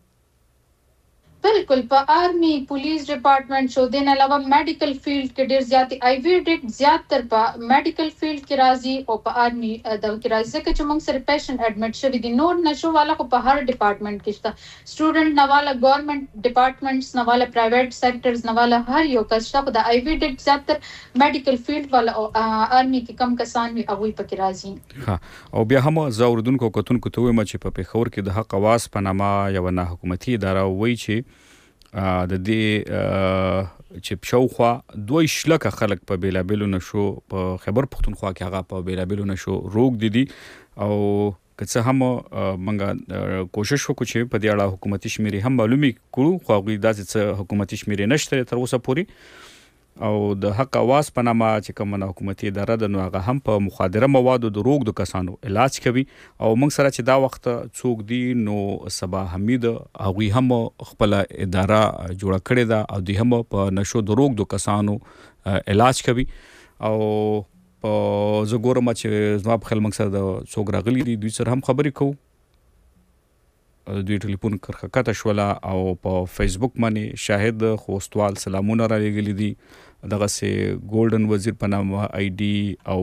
بالکل په آرمی پولیس ډپارټمنټ شو دین علاوه میډیکل فیلډ کې ډیر زیات آی وی ډیکټ زیات تر په میډیکل فیلډ کې راځي او په آرمی د کې راځي چې موږ سره پیشنټ اډمټ شوی دي نور نشو والا خو په هر ډپارټمنټ کې شته سټوډنټ نواله ګورنمنت ډپارټمنټس نواله پرایویټ سېکټرز نواله هر یو کس شته د آی وی ډیکټ زیات تر میډیکل فیلډ والا او آرمی کې کم کسان وي هغه په کې راځي ها او بیا هم زوردونکو کتونکو ته وایم چې په پیښور کې د حق आवाज په نامه یو نه حکومتي اداره وایي چې د دې چې شاوخوا دوی شلکه خلک په بیلابلو نشو په خیبر پختونخوا کې هغه په بیلابلو نشو روغ دي دي او که څه هم موږ کوشش وکړو چې په دې اړه حکومتي شمیرې هم معلومي کړو خو هغوی داسې څه حکومتي شمیرې نشته تر اوسه پورې او د حق اواز په نامه چې کومه حکومتي اداره ده نو هغه هم په مخدره موادو د روغ د کسانو علاج کوي او موږ سره چې دا وخت څوک دي نو صبا حمید هغوی هم خپل اداره جوړه کړې ده او دوی هم په نشو د روغ د کسانو علاج کوي او زه ګورم چې زما په خیال موږ سره د څوک راغلي دي دوی سره هم خبرې کوو دوی ټلیفون کرخه کته شوله او په فیسبوک باندې شاهد خوستوال سلامونه را لګلي دي دغه سي ګولډن وزیر په نامه آی ډي او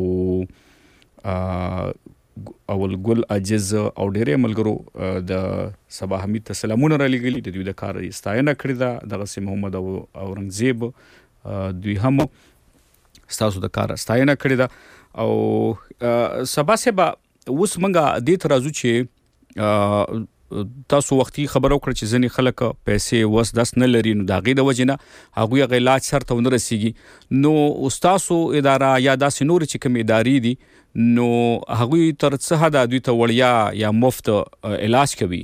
اول ګل عجز او ډېرې ملګرو د صبا حمید ته سلامونه را لګلي د دوی د کار ستاینه کړې ده دغه سي محمد او اورنګزیب دوی هم ستاسو د کار ستاینه کړې ده او سبا سبا اوس موږ دې ته راځو چې تاسو وختي خبرو کړ چې ځنې خلک پیسې وس داس نه لري نو د هغې د وجې نه هغوی هغه علاج سرته ونه رسیږي نو ستاسو اداره یا داسې نورې چې کومې ادارې دي نو هغوی تر څه حده دوی ته وړیا یا مفت علاج کوي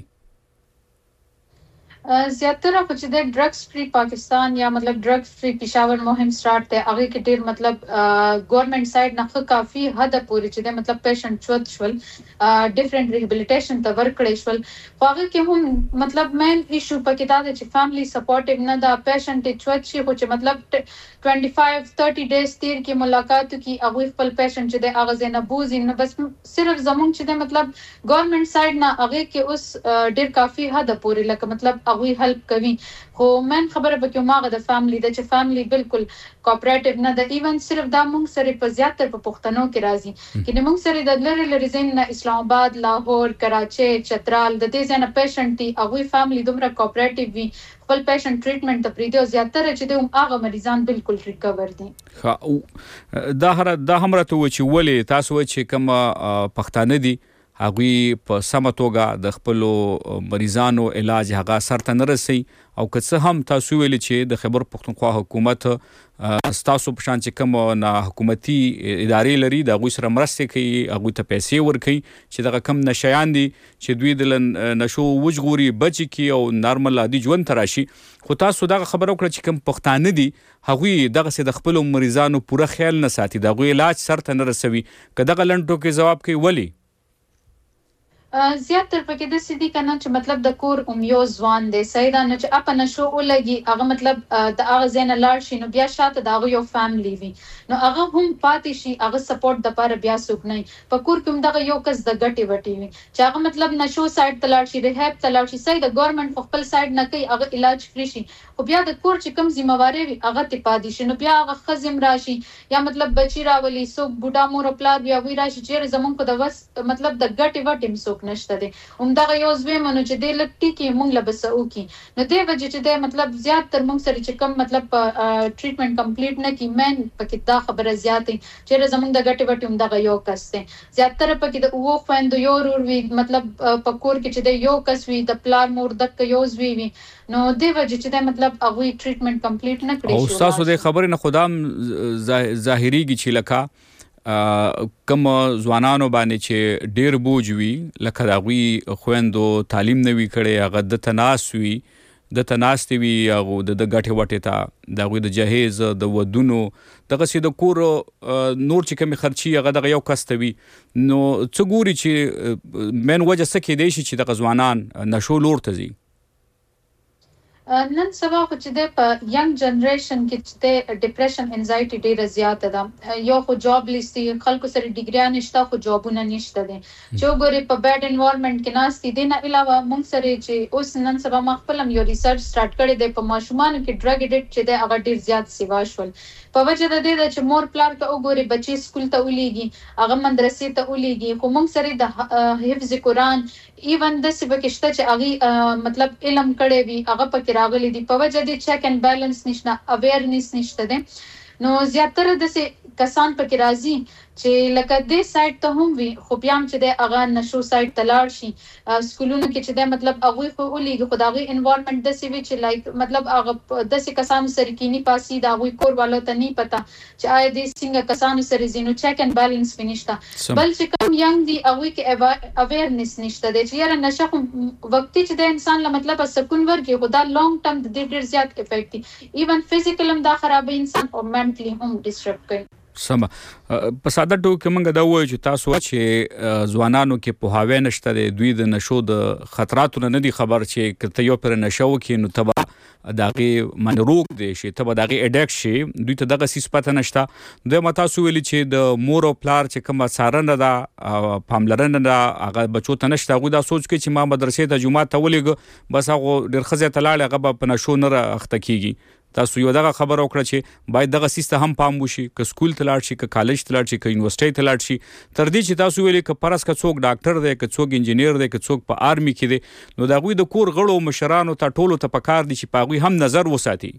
زیاتره خو چې د ډرګز فری پاکستان یا مطلب ډرګز فری پېښور مهم سٹارټ دی هغه کې ډیر مطلب ګورنمنت سایډ نه کافي حد پورې چې د مطلب پیشنټ چوت شول ډیفرنٹ ریهابلیټیشن ته ورکړې شول خو هغه کې هم مطلب مین ایشو پکې دا دی چې فیملی سپورټیو نه دا پیشنټ چوت شي خو چې مطلب پچیس تیس ډیز تیر کې ملاقاتو کې هغه خپل پیشنټ چې د اغه زنه بوزي نو بس صرف زمون چې د مطلب ګورنمنت سایډ نه هغه کې اوس ډیر کافي حد پورې لکه مطلب هغه هیلپ کوي خو من خبره پکې ماغه د فیملی د چې فیملی بالکل کوآپریټیو نه د ایون صرف دا مونږ سره په زیاتره په پښتنو کې راځي کله مونږ سره د لری لری زین نه اسلام آباد لاهور کراچي چترال د دې ځنه پیشنټ دی هغه فیملی دومره کوآپریټیو وي خپل پیشنټ ټریټمنټ ته پریدو زیاتره چې د هغه مریضان بالکل ریکور دي دا هر دا هم راته و چې ولې تاسو چې کوم پښتانه دي هغوی په سمه توګه د خپلو مریضانو علاج هغه سرته نه رسي او که څه هم تاسو ویلي چې د خیبر پښتونخوا حکومت ستاسو په شان چې کوم نه حکومتي ادارې لري د هغوی سره مرستې کوي هغوی ته پیسې ورکوي چې دغه کم نشیان دي چې دوی د نشو وژغوري بچي کړي او نارمل عادي ژوند ته راشي خو تاسو دغه خبره وکړه چې کوم پښتانه دي هغوی دغسې د خپلو مریضانو پوره خیال نه ساتي د هغوی علاج سرته نه رسوي که دغه لنډ ټوکې ځواب کوي ولې زیاتره پکې د سې دي کنه چې مطلب د کور اومیو ځوان دی سیدا نه چې اپ نه شو ولګي هغه مطلب د هغه زین لاړ شي نو بیا شاته د هغه یو فیملی وي نو هغه هم پاتې شي هغه سپورټ د پاره بیا څوک نه په کور کې دغه یو کس د ګټي وټي وي چې هغه مطلب نشو سایډ ته لاړ شي ریهاب ته لاړ شي سیدا ګورنمنت خپل سایډ نه کوي هغه علاج فری شي خو بیا د کور چې کوم ذمہواری وي هغه ته پاتې شي نو بیا هغه خزم راشي یا مطلب بچی راولي سو بوډا مور پلار بیا وی راشي چې زمونږ کو د وس مطلب د ګټي وټي څوک نشته دي همدغه یو زوی منو چې د لټی کې مونږ لبسو کی نو د وجه چې د مطلب زیات تر مونږ سره چې کم مطلب ټریټمنټ کمپلیټ نه کی مین پکې دا خبره زیاتې چې زمونږ د ګټي وټي همدغه یو کس دی زیاتره پکې د وو خويند یو ور وی مطلب پکور کې چې د یو کس وی د پلار مور د یو زوی وی نو د وجه چې د مطلب هغه ټریټمنټ کمپلیټ نه کړی او تاسو د خبرې نه خدام ظاهريږي چې لکه کوم ځوانانو باندې چې ډیر بوج وي لکه د هغوی خویندو تعلیم نه وي کړی هغه د تناس وي د تناستې وي هغه د ګټې وټې ته د هغوی د جهیز د ودونو دغسې د کور نور چې کومې خرچي هغه دغه یو کس ته وي نو څه ګوري چې مین وجه څه کیدی شي چې دغه ځوانان نشو لور ته ځي نن سبا خو چې د په ینګ جنریشن کې چې د ډیپریشن انزایټي ډیره زیاته ده یو خو جاب لیستي خلکو سره ډیګریا نشته خو جابونه نشته دي چې وګوري په بیډ انوایرنمنت کې ناستي دي نه علاوه مونږ سره چې اوس نن سبا ما خپل یو ریسرچ سٹارټ کړی دی په ماشومان کې ډرګ اډیکټ چې د هغه ډیر زیات سیوا شول په وجه د دې چې مور پلار ته وګوري بچي سکول ته ولېږي هغه مدرسې ته ولېږي خو مونږ سره د حفظ قرآن ایون د سبکشته چې هغه مطلب علم کړي وي هغه پکې راغلي دي په وجه د چیک اینڈ بیلنس نشته اویرنس نشته ده نو زیاتره د کسان پکې راځي چې لکه دې سایډ ته هم وي خو بیا هم چې دی هغه نشو سایډ ته لاړ شي سکولونو کې چې دی مطلب هغوی خو ولیږي خو د هغوی انوایرمنټ داسې وي چې لایک مطلب هغه داسې کسانو سره کینی پاسي د هغوی کور والو ته نه پته چې آیا دې څنګه کسانو سره ځي نو چیک اینډ بیلنس وي نشته بل چې کوم ینګ دي هغوی کې اویرنس نشته دی چې یاره نشه خو وقتي چې د انسان له مطلب سکون ورکړي خو دا لانګ ټرم د دې ډېر زیات افیکټ دي ایون فزیکل هم دا خرابوي انسان او منټلی هم ډسټرب کوي سم په ساده ټکو کې موږ دا وایو چې تاسو چې ځوانانو کې پوهاوی نشته دی دوی د نشو د خطراتو نه دي خبر چې کته یو پر نشو کې نو تبا داغه منروق دي شي تبا داغه اډیکټ شي دوی ته دغه سیس پته نشته د متاسو ویلي چې د مور او پلار چې کوم سارنه دا پاملرنه دا هغه بچو ته نشته هغه دا سوچ کوي چې ما مدرسې ته جمعه ته ولېګ بس هغه ډېر خزه تلاړ هغه په نشو نه اخته کیږي تاسو یو دغه خبر وکړه چې باید دغه سیستم هم پام وشي ک سکول ته لاړ شي ک کالج ته لاړ شي ک یونیورسيټي ته لاړ شي تر دې چې تاسو ویلي ک پرس ک څوک ډاکټر دی ک څوک انجینیر دی ک څوک په آرمي کې دی نو دا غوي د کور غړو مشرانو ته ټولو ته پکار دي چې پاغوي هم نظر وساتي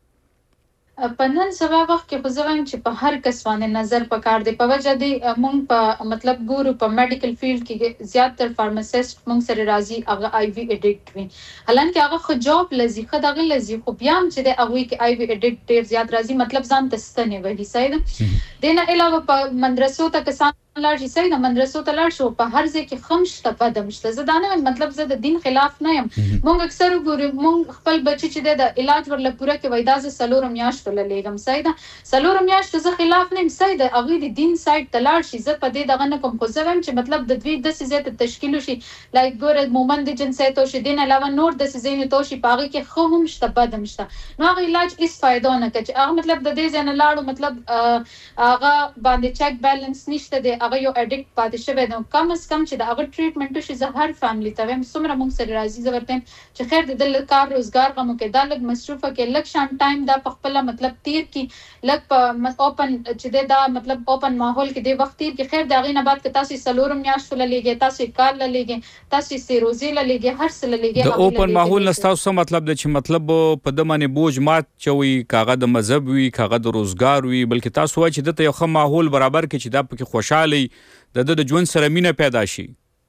په نن سبا وخت کې خو زه وایم چې په هر کس باندې نظر پکار دی په وجه دی مونږ په مطلب ګورو په میډیکل فیلډ کې زیاتره فارماسیست مونږ سره راځي هغه آی وی اډیکټ وي حالانکه هغه خو جاب لزی خو دغه لزی خو بیا هم چې دی هغوی کې آی وی اډیکټ ډېر زیات راځي مطلب ځان ته ستنې وهي صحیح ده دې نه علاوه په مدرسو ته کسان لاړ شي صحیح ده مدرسو ته لاړ شو په هر ځای کې خم شته بد هم شته زه دا نه مطلب زه د دین خلاف نه یم مونږ اکثر وګورو مونږ خپل بچي چې دی د علاج ورله پوره کوي دا زه څلورو میاشتو له لیږم صحیح ده څلورو میاشتو زه خلاف نه یم صحیح ده هغوی د دین سایډ ته لاړ شي زه په دې دغه نه کوم خو زه وایم چې مطلب د دوی داسې ځای ته تشکیل وشي لایک ګوره مومند جنسیت وشي دې نه علاوه نور داسې ځایونه ته وشي په هغې کې ښه هم شته بد هم شته نو هغه علاج هېڅ فایده ونه کوي چې هغه مطلب د دې ځای نه لاړو مطلب هغه باندې چیک بیلنس نشته دی هغه یو اډیکټ پاتې شوی دی کم از کم چې د هغه ټریټمنټ وشي زه هر فیملي ته وایم څومره موږ سره راځي زه ورته وایم چې خیر د ده لږ کار روزګار غم وکړي دا لږ مصروفه کړي لږ شان ټایم دا په خپله مطلب تیر کړي لږ په اوپن چې دی دا مطلب اوپن ماحول کې دی وخت تیر کړي خیر د هغې نه بعد که تاسو یې څلورو میاشتو له لیږئ تاسو یې کال له لیږئ تاسو یې سې روزې له لیږئ هر څه له لیږئ د اوپن ماحول نه ستاسو څه مطلب دی چې مطلب په ده باندې بوج مات چوي که هغه د مذهب وي که هغه د روزګار وي بلکې تاسو وایئ چې دته یو ښه ماحول برابر کړي چې دا پکې خوشحاله د د ژوند سره مینه پیدا شي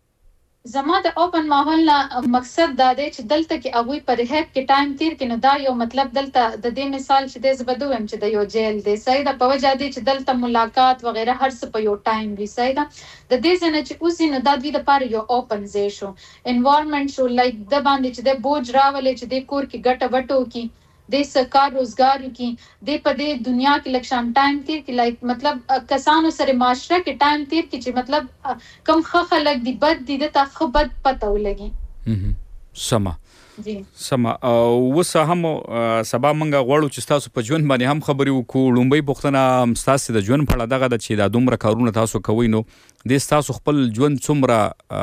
زما د اوپن ماحول نه مقصد دا دی چې دلته کې هغوی په ریهاب کې ټایم تیر کړي نو دا یو مطلب دلته د دې مثال چې دی زه به ده ویم چې د یو جیل دی صحیح ده په وجه دی چې دلته ملاقات وغیره هر څه په یو ټایم وي صحیح ده د دې ځای نه چې اوسي نو دا دوی دپاره یو اوپن ځای شو انوایرمنټ شو لایک ده باندې چې دی بوج راولي چې دی کور کې ګټه وټه وکړي دې څه کار روزګار وکړي دې په دې دنیا کې لږ شان ټایم تیر کړي لایک مطلب کسانو سره معاشره کې ټایم تیر کړي چې مطلب کم ښه خلک دي بد دي ده ته ښه بد پته ولګي سمه سمه اوس هم سبا موږ غواړو چې ستاسو په ژوند باندې هم خبرې وکړو لومړۍ پوښتنه ستاسو د ژوند په اړه دغه ده چې دا دومره کارونه تاسو کوئ نو دې ستاسو خپل ژوند څومره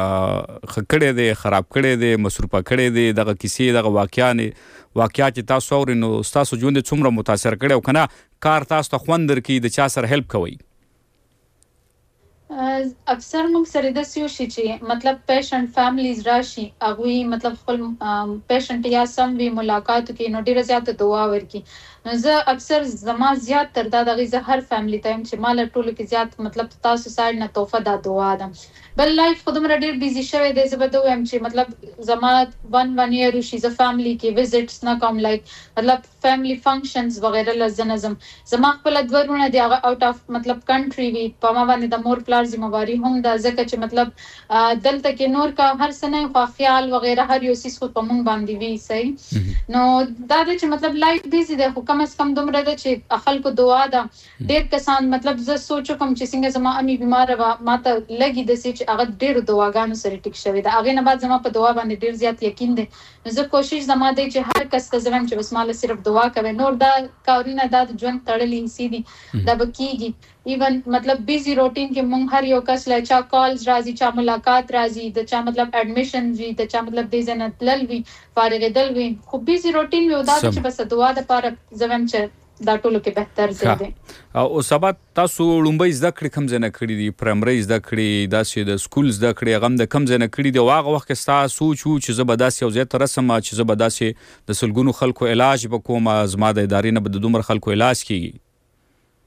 ښه کړی دی خراب کړی دی مصروفه کړی دی دغه کیسې دغه واقعانې واقعات چې تاسو اورئ نو ستاسو ژوند یې څومره متاثر کړی او که نه کار تاسو ته خوند درکوي د چا سره هیلپ کوئ اکثر موږ سره داسې وشي چې مطلب پیشنټ فیملیز راشي هغوی مطلب خپل پیشنټ یا سم وي ملاقات وکړي نو ډېره زیاته دعا ورکړي نو زه اکثر زما زیات تر دا د هغې زه هر فیملي ته یم چې ما له ټولو کې زیات مطلب تاسو سایډ نه تحفه دا دعا ده بل لایف خو دومره ډېر بیزي شوی دی زه به ده ووایم چې مطلب زما ون ون ایئر وشي زه فیملي کې وزټس نه کوم لایک مطلب فیملي فنکشنز وغیره له زه نه ځم زما خپله دوه وروڼه دي هغه آوټ آف مطلب کنټري وي په ما باندې د مور پلار ذمہواري هم ده ځکه چې مطلب دلته کې نور که هر څه نه خو خیال وغیره هر یو څیز خو په موږ باندې وي صحیح نو دا دی چې مطلب لایف بیزي دی خو کم از کم دومره ده چې خلکو دعا ده ډېر کسان مطلب زه سوچ وکړم چې څنګه زما امي بیماره وه ما ته لګي داسې چې هغه ډېرو دعاګانو سره ټیک شوې ده هغې نه بعد زما په دعا باندې ډېر زیات یقین دی نو زه کوشش زما دی چې هر کس ته زه وایم چې بس ما له صرف دعا کوئ نور دا کارونه دا د ژوند تړلي حصې دي دا به کېږي ایون مطلب بیزي روټین کې مونږ هر یو کس له چا کالز راځي چا ملاقات راځي د چا مطلب اډمیشن وي د چا مطلب دې ځای نه تلل وي فارغېدل وي خو بیزي روټین وي او دا چې بس دعا دپاره زه وایم چې دا ټولو کې بهتر ځای دی او سبا تاسو لومړی زده کړې کوم ځای نه کړي دي پرایمري زده کړې داسې د سکول زده کړې هغه هم د کوم ځای نه کړي دي او هغه وخت کې ستا سوچ و چې زه به داسې یو ځای ته رسم چې زه به داسې د سلګونو خلکو علاج به کوم زما د ادارې نه به د دومره خلکو علاج کېږي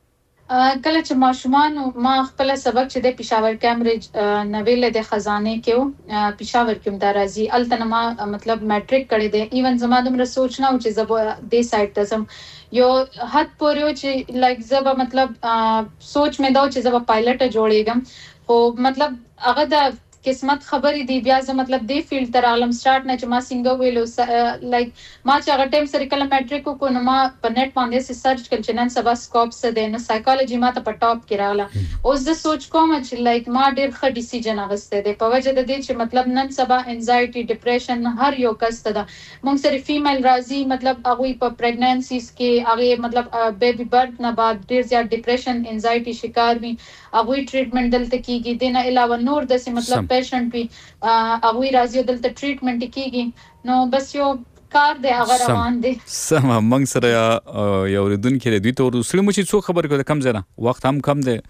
کله چې ماشومان ما خپل سبق چې د پېښور کیمبرج نویل د خزانه کې پېښور کې هم درازي الته ما مطلب میټریک کړی دی ایون زما دومره سوچ نه و چې زه به دې سایډ ته ځم یو حد پورې چې لایک زه به مطلب سوچ مې دا چې زه به پایلټ جوړېږم خو مطلب هغه د قسمت خبرې دی بیا زه مطلب دی فیلډ ته راغلم سٹارټ نه چې ما څنګه ویلو لایک ما چې هغه ټایم سره کله میټریک وکړو نو ما په نت باندې سرچ کړ چې نن سبا سکوپ څه دی نو سایکالوجي ما ته په ټاپ کې راغله اوس زه سوچ کوم چې لایک ما ډېر ښه ډیسیژن اخیستی دی په وجه د دې چې مطلب نن سبا انزایټي ډپریشن هر یو کس ته ده موږ سره فیمیل راځي مطلب هغوی په پریګننسیز کې هغې مطلب بیبي برث نه بعد ډېر زیات ډپریشن انزایټي شکار وي هغوی ټریټمنټ دلته کېږي دې نه علاوه نور داسې مطلب پیشنټ وي هغوی راځي دلته ټریټمنټ کېږي نو بس یو کار دی هغه روان دی سم موږ سره یو اوریدونکی دی دوی ته ورسره مو چې څو خبرې کوي کم ځنه وخت هم کم دی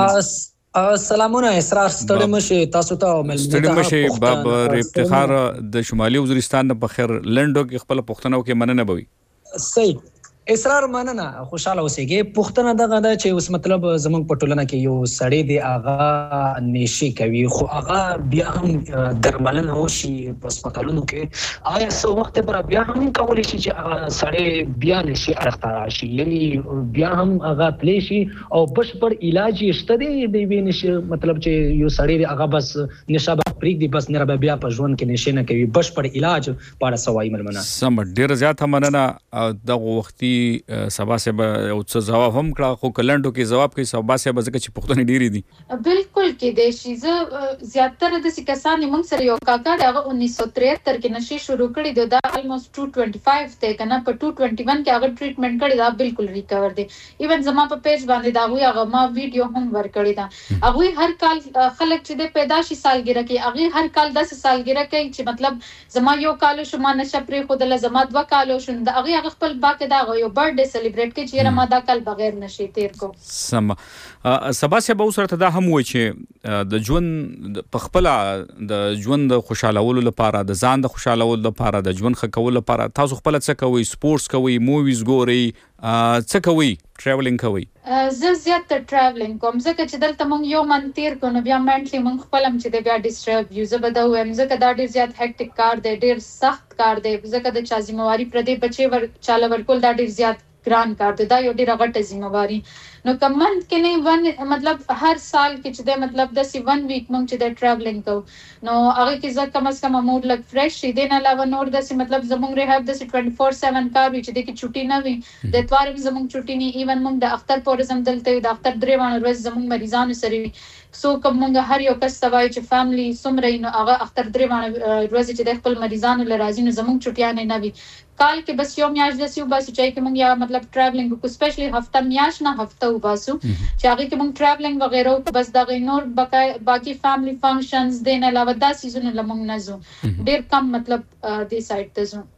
سلامونه اسرار ستړي مشه تاسو ته ملګری ستړي مشه بابر افتخار د شمالي وزیرستان په خیر لندو کې خپل پښتنو کې مننه بوي صحیح اسرار مننه خوشاله اوسېږي پښتنه دغه دا چې اوس مطلب زمونږ په ټولنه کې یو سړی دی هغه نشي کوي خو هغه بیا هم درملنه وشي په هسپتالونو کې آیا څو وخت پر بیا هم کولی شي چې هغه سړی بیا نشي اړخته راشي یعنی بیا هم هغه پلی شي او بشپړ علاج یې شته دی دی به نشي مطلب چې یو سړی دی هغه بس نشه به پرېږدي بس نه به بیا په ژوند کې نشي نه کوي بشپړ علاج په اړه سوای ملمنه سم ډیر زیات مننه دغه وختي سبا سبا او څه جواب هم کړه خو کلندو کې جواب کوي سبا سبا ځکه چې پښتون ډیری دي بالکل کې د شي زه زیاتره د کسان موږ سره یو کاکا دغه انیس سو تریهتر کې نشي شروع کړی دی دا الموست ټو ټوینټي فایو ته کنه په ټو ټوینټي ون کې هغه ټریټمنټ کړی دا بالکل ریکور دی ایون زما په پیج باندې دا وی هغه ما ویډیو هم ور کړی دا هغه هر کال خلک چې د پیدایشي سالګره کې هغه هر کال داس سالګره کوي چې مطلب زما یو کال شو ما نشه پرې خو د زما دوه کال شو دا هغه خپل باکه دا یو برډ سلیبریټ کې چې ما دا کال بغیر نشي تیر کو سم سبا سبا سره دا هم وای چې د ژوند په خپل د ژوند خوشالولو لپاره د ځان د خوشالولو لپاره د ژوند خکولو لپاره تاسو خپل څه کوي سپورتس کوي موویز ګوري څه کوي ټریولینګ کوي زه زیات ټریولینګ کوم ځکه چې دلته مونږ یو من تیر کو نو بیا منټلی مونږ خپل هم چې بیا ډیسټرب یو زه به دا وایم ځکه دا ډیر زیات هیکټیک کار دی ډیر سخت کار دی ځکه د چا ذمہواری پر دې بچي ور چاله ورکول دا ډیر زیات ګران کار دی دا یو ډیر غټه ذمہواری نو کمن کې نه ون مطلب هر سال کې چې د مطلب د سی ون ویک مونږ چې د ټریولینګ کو نو هغه کې ځکه کم از کم موډ لګ فرش شي دین علاوه نور د سی مطلب زمونږ ریهاب د سی ټوینټي فور سیون کار وی چې د کې چټي نه وي د اتوار زمونږ چټي نه ایون مونږ د اختر پورزم دلته د اختر درې وانه ورځ زمونږ مریضانو سره سو کوم مونږ هر یو کس توای چې فیملی سمرې نو هغه اختر درې وانه ورځ چې د خپل مریضانو لرازي نو زمونږ چټیانه نه وي کال کې بس یو میاش د سیو باسو چې کوم یا مطلب ټریولینګ کو سپیشلی هفته میاش نه هفته وباسو چې هغه کې مونږ ټریولینګ وغیرہ بس دا نور باقي فیملی فنکشنز دین علاوه دا سيزونه لمونږ نه زو ډیر کم مطلب دې سایت ته زو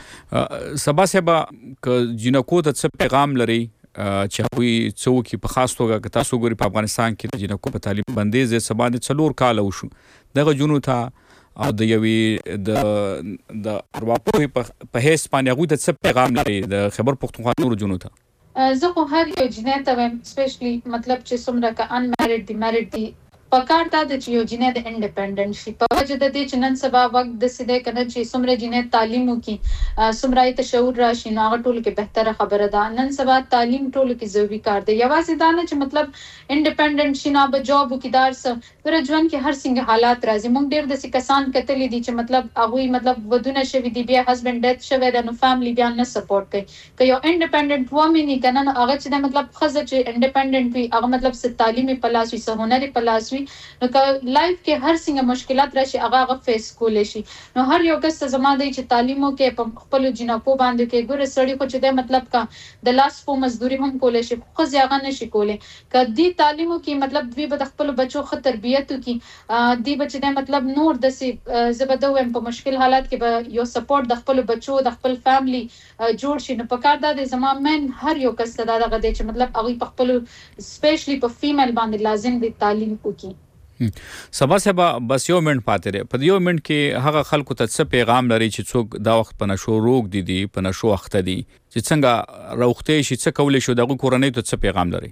ها سبا سبا ک جنکو ته څه پیغام لري چې هغوی څوک په خاص توګه تاسو ګوري په افغانستان کې د جنکو په تعلیم بندیز سبا د څلور کال وشو دغه جنو ته او د یوې د د ارواپوهې په هیڅ باندې هغوی ته څه پیغام لري د خبر پښتونخوا نورو جنو ته زه خو هر یو جنۍ ته وایم سپیشلی مطلب چې څومره که ان میریډ دي میریډ دي پکار دا د چې یو جنۍ د انډیپندنت شي په وجه د دې چې نن سبا وخت د سیده کنه چې څومره جنۍ تعلیم وکي څومره یې تشعور راشي نو هغه ټول کې بهتره خبره ده نن سبا تعلیم ټول کې ضروري کار دی یوازې دا نه چې مطلب انډیپندنت شي نه به جاب وکي دار څه پر ژوند کې هر څنګه حالات راځي مونږ ډېر د کسان کتلې دي چې مطلب هغه مطلب ودونه شوی دی بیا هسبند ډیث شوی دی نو فیملی بیا نه سپورټ کوي که یو انډیپندنت وومن نه کنه هغه چې مطلب خزه چې انډیپندنت وي هغه مطلب ست تعلیمي پلاس وي سه هنري پلاس وي نو که لایف کې هر څنګه مشکلات راشي هغه هغه فیس کولای شي نو هر یو کس زما دی چې تعلیمو کې په خپل جنکو باندې کې ګوره سړی خو چې د مطلب کا د لاس په مزدوري هم کولای شي خو ځای نشي کولای کدي تعلیمو کې مطلب دوی به د خپل بچو خ تربیت کی دی بچ د مطلب نور د سي زبدو هم په مشکل حالات کې به یو سپورټ د خپل بچو د خپل فیملی جوړ شي نو په کار د زما من هر یو کس دا دغه دی چې مطلب هغه په خپل سپیشلی په فیمیل باندې لازم دی تعلیم وکي سبا سبا بس یو منټ پاتې لري په یو منټ کې هغه خلکو ته څه پیغام لري چې څوک دا وخت په نشو روغ دي دي په نشو وخت دي چې څنګه روغته شي څه کولای شو دغه کورنۍ ته څه پیغام لري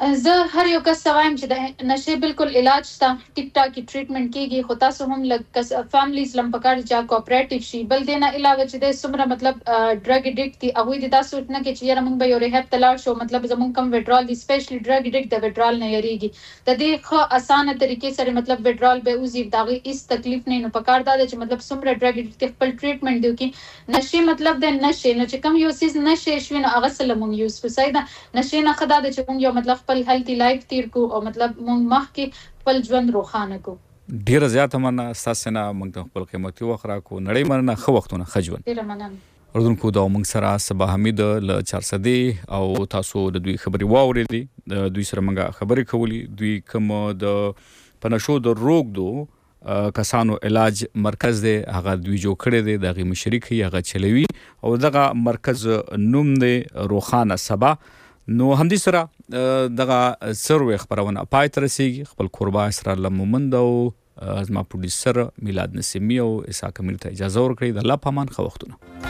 زه هر یو کس وایم چې د نشې بالکل علاج شته ټیک ټاکي ټریټمنټ کیږي خو تاسو هم لکه فیملیز لم پکار چې کوآپریټیو شي بل دینه علاوه چې د سمره مطلب ډرګ اډیکټ دي هغه د تاسو نه کې چې موږ به یو ریهاب تلاړ شو مطلب زموږ کم وډرال دي سپیشلی ډرګ اډیکټ د وډرال نه یریږي د دې خو اسانه طریقې سره مطلب وډرال به اوزي داغي هیڅ تکلیف نه نو پکار دا چې مطلب سمره ډرګ اډیکټ خپل ټریټمنټ دی کی نشې مطلب د نشې نو چې کم یو سیز نشې شوی نو هغه سلمون یوز کو سیدا نشې نه خدا د چې موږ یو مطلب خپل هیلتي لایف تیر کو او مطلب مونږ مخکې خپل ژوند روښانه کو. ډیره زیاته مننه ستاسو نه موږ خپل قیمتي وخت راکو نړۍ مننه خو وختونه خجون ډیره مننه. اردوونکو دا موږ سره صبا حمید له چار صدی او تاسو د دوی خبري واورېدې د دوی سره موږ خبرې کولې دوی کوم د پنشو د روغ دو کسانو علاج مرکز دی هغه دوی جوړ کړی دی دغه مشرک هغه چلوي او دغه مرکز نوم دی روخانه سبا. نو همدې سره دغه سروي خبرونه پای تر رسیدي خپل قربا اسرار لمومند او زما پروډوسر میلاد نسیمی او اسحاق امیر ته اجازه ورکړئ د الله پامان خو وختونه.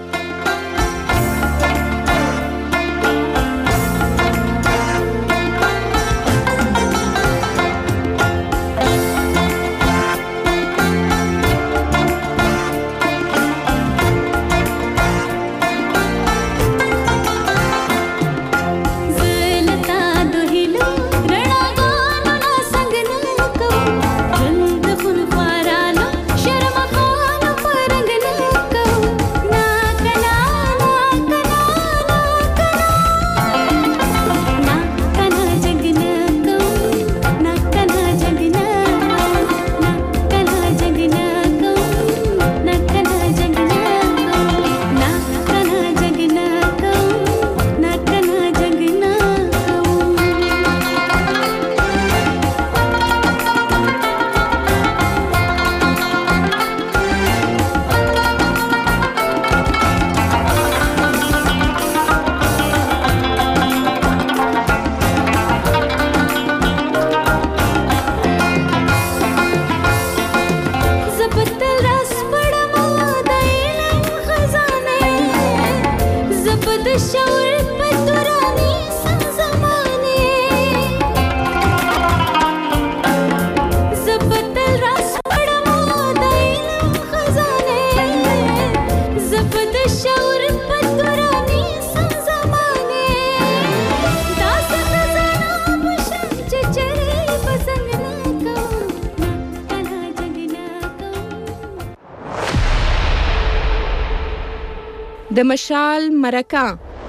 د مشال مرکه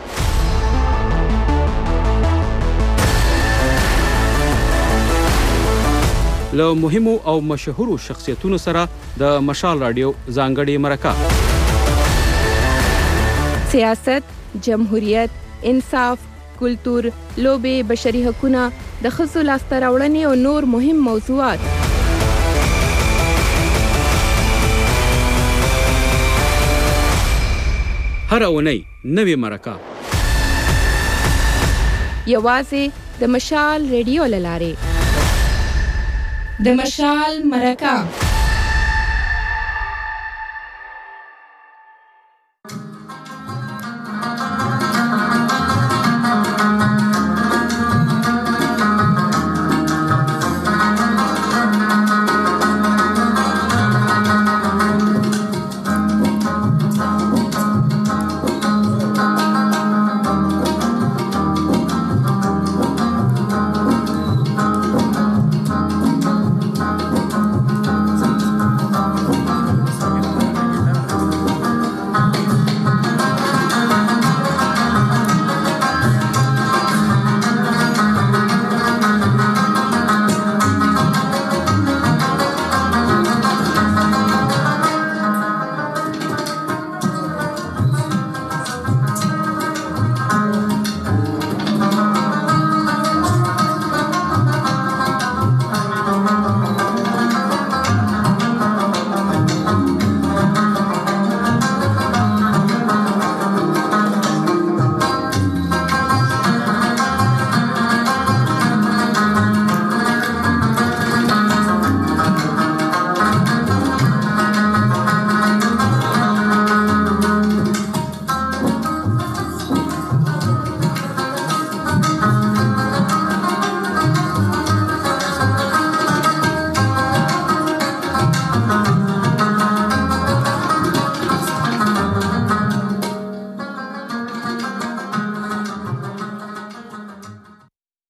له مهمو او مشهورو شخصیتونو سره د مشال رادیو ځانګړې مرکه سیاست، جمهوریت، انصاف، کلتور، لوبې، بشري حقوقونه، د ښځو لاسته راوړنې او نور مهم موضوعات. هر اونۍ نوې مرکه یوازې د مشال ریډیو له لارې. د مشال مرکه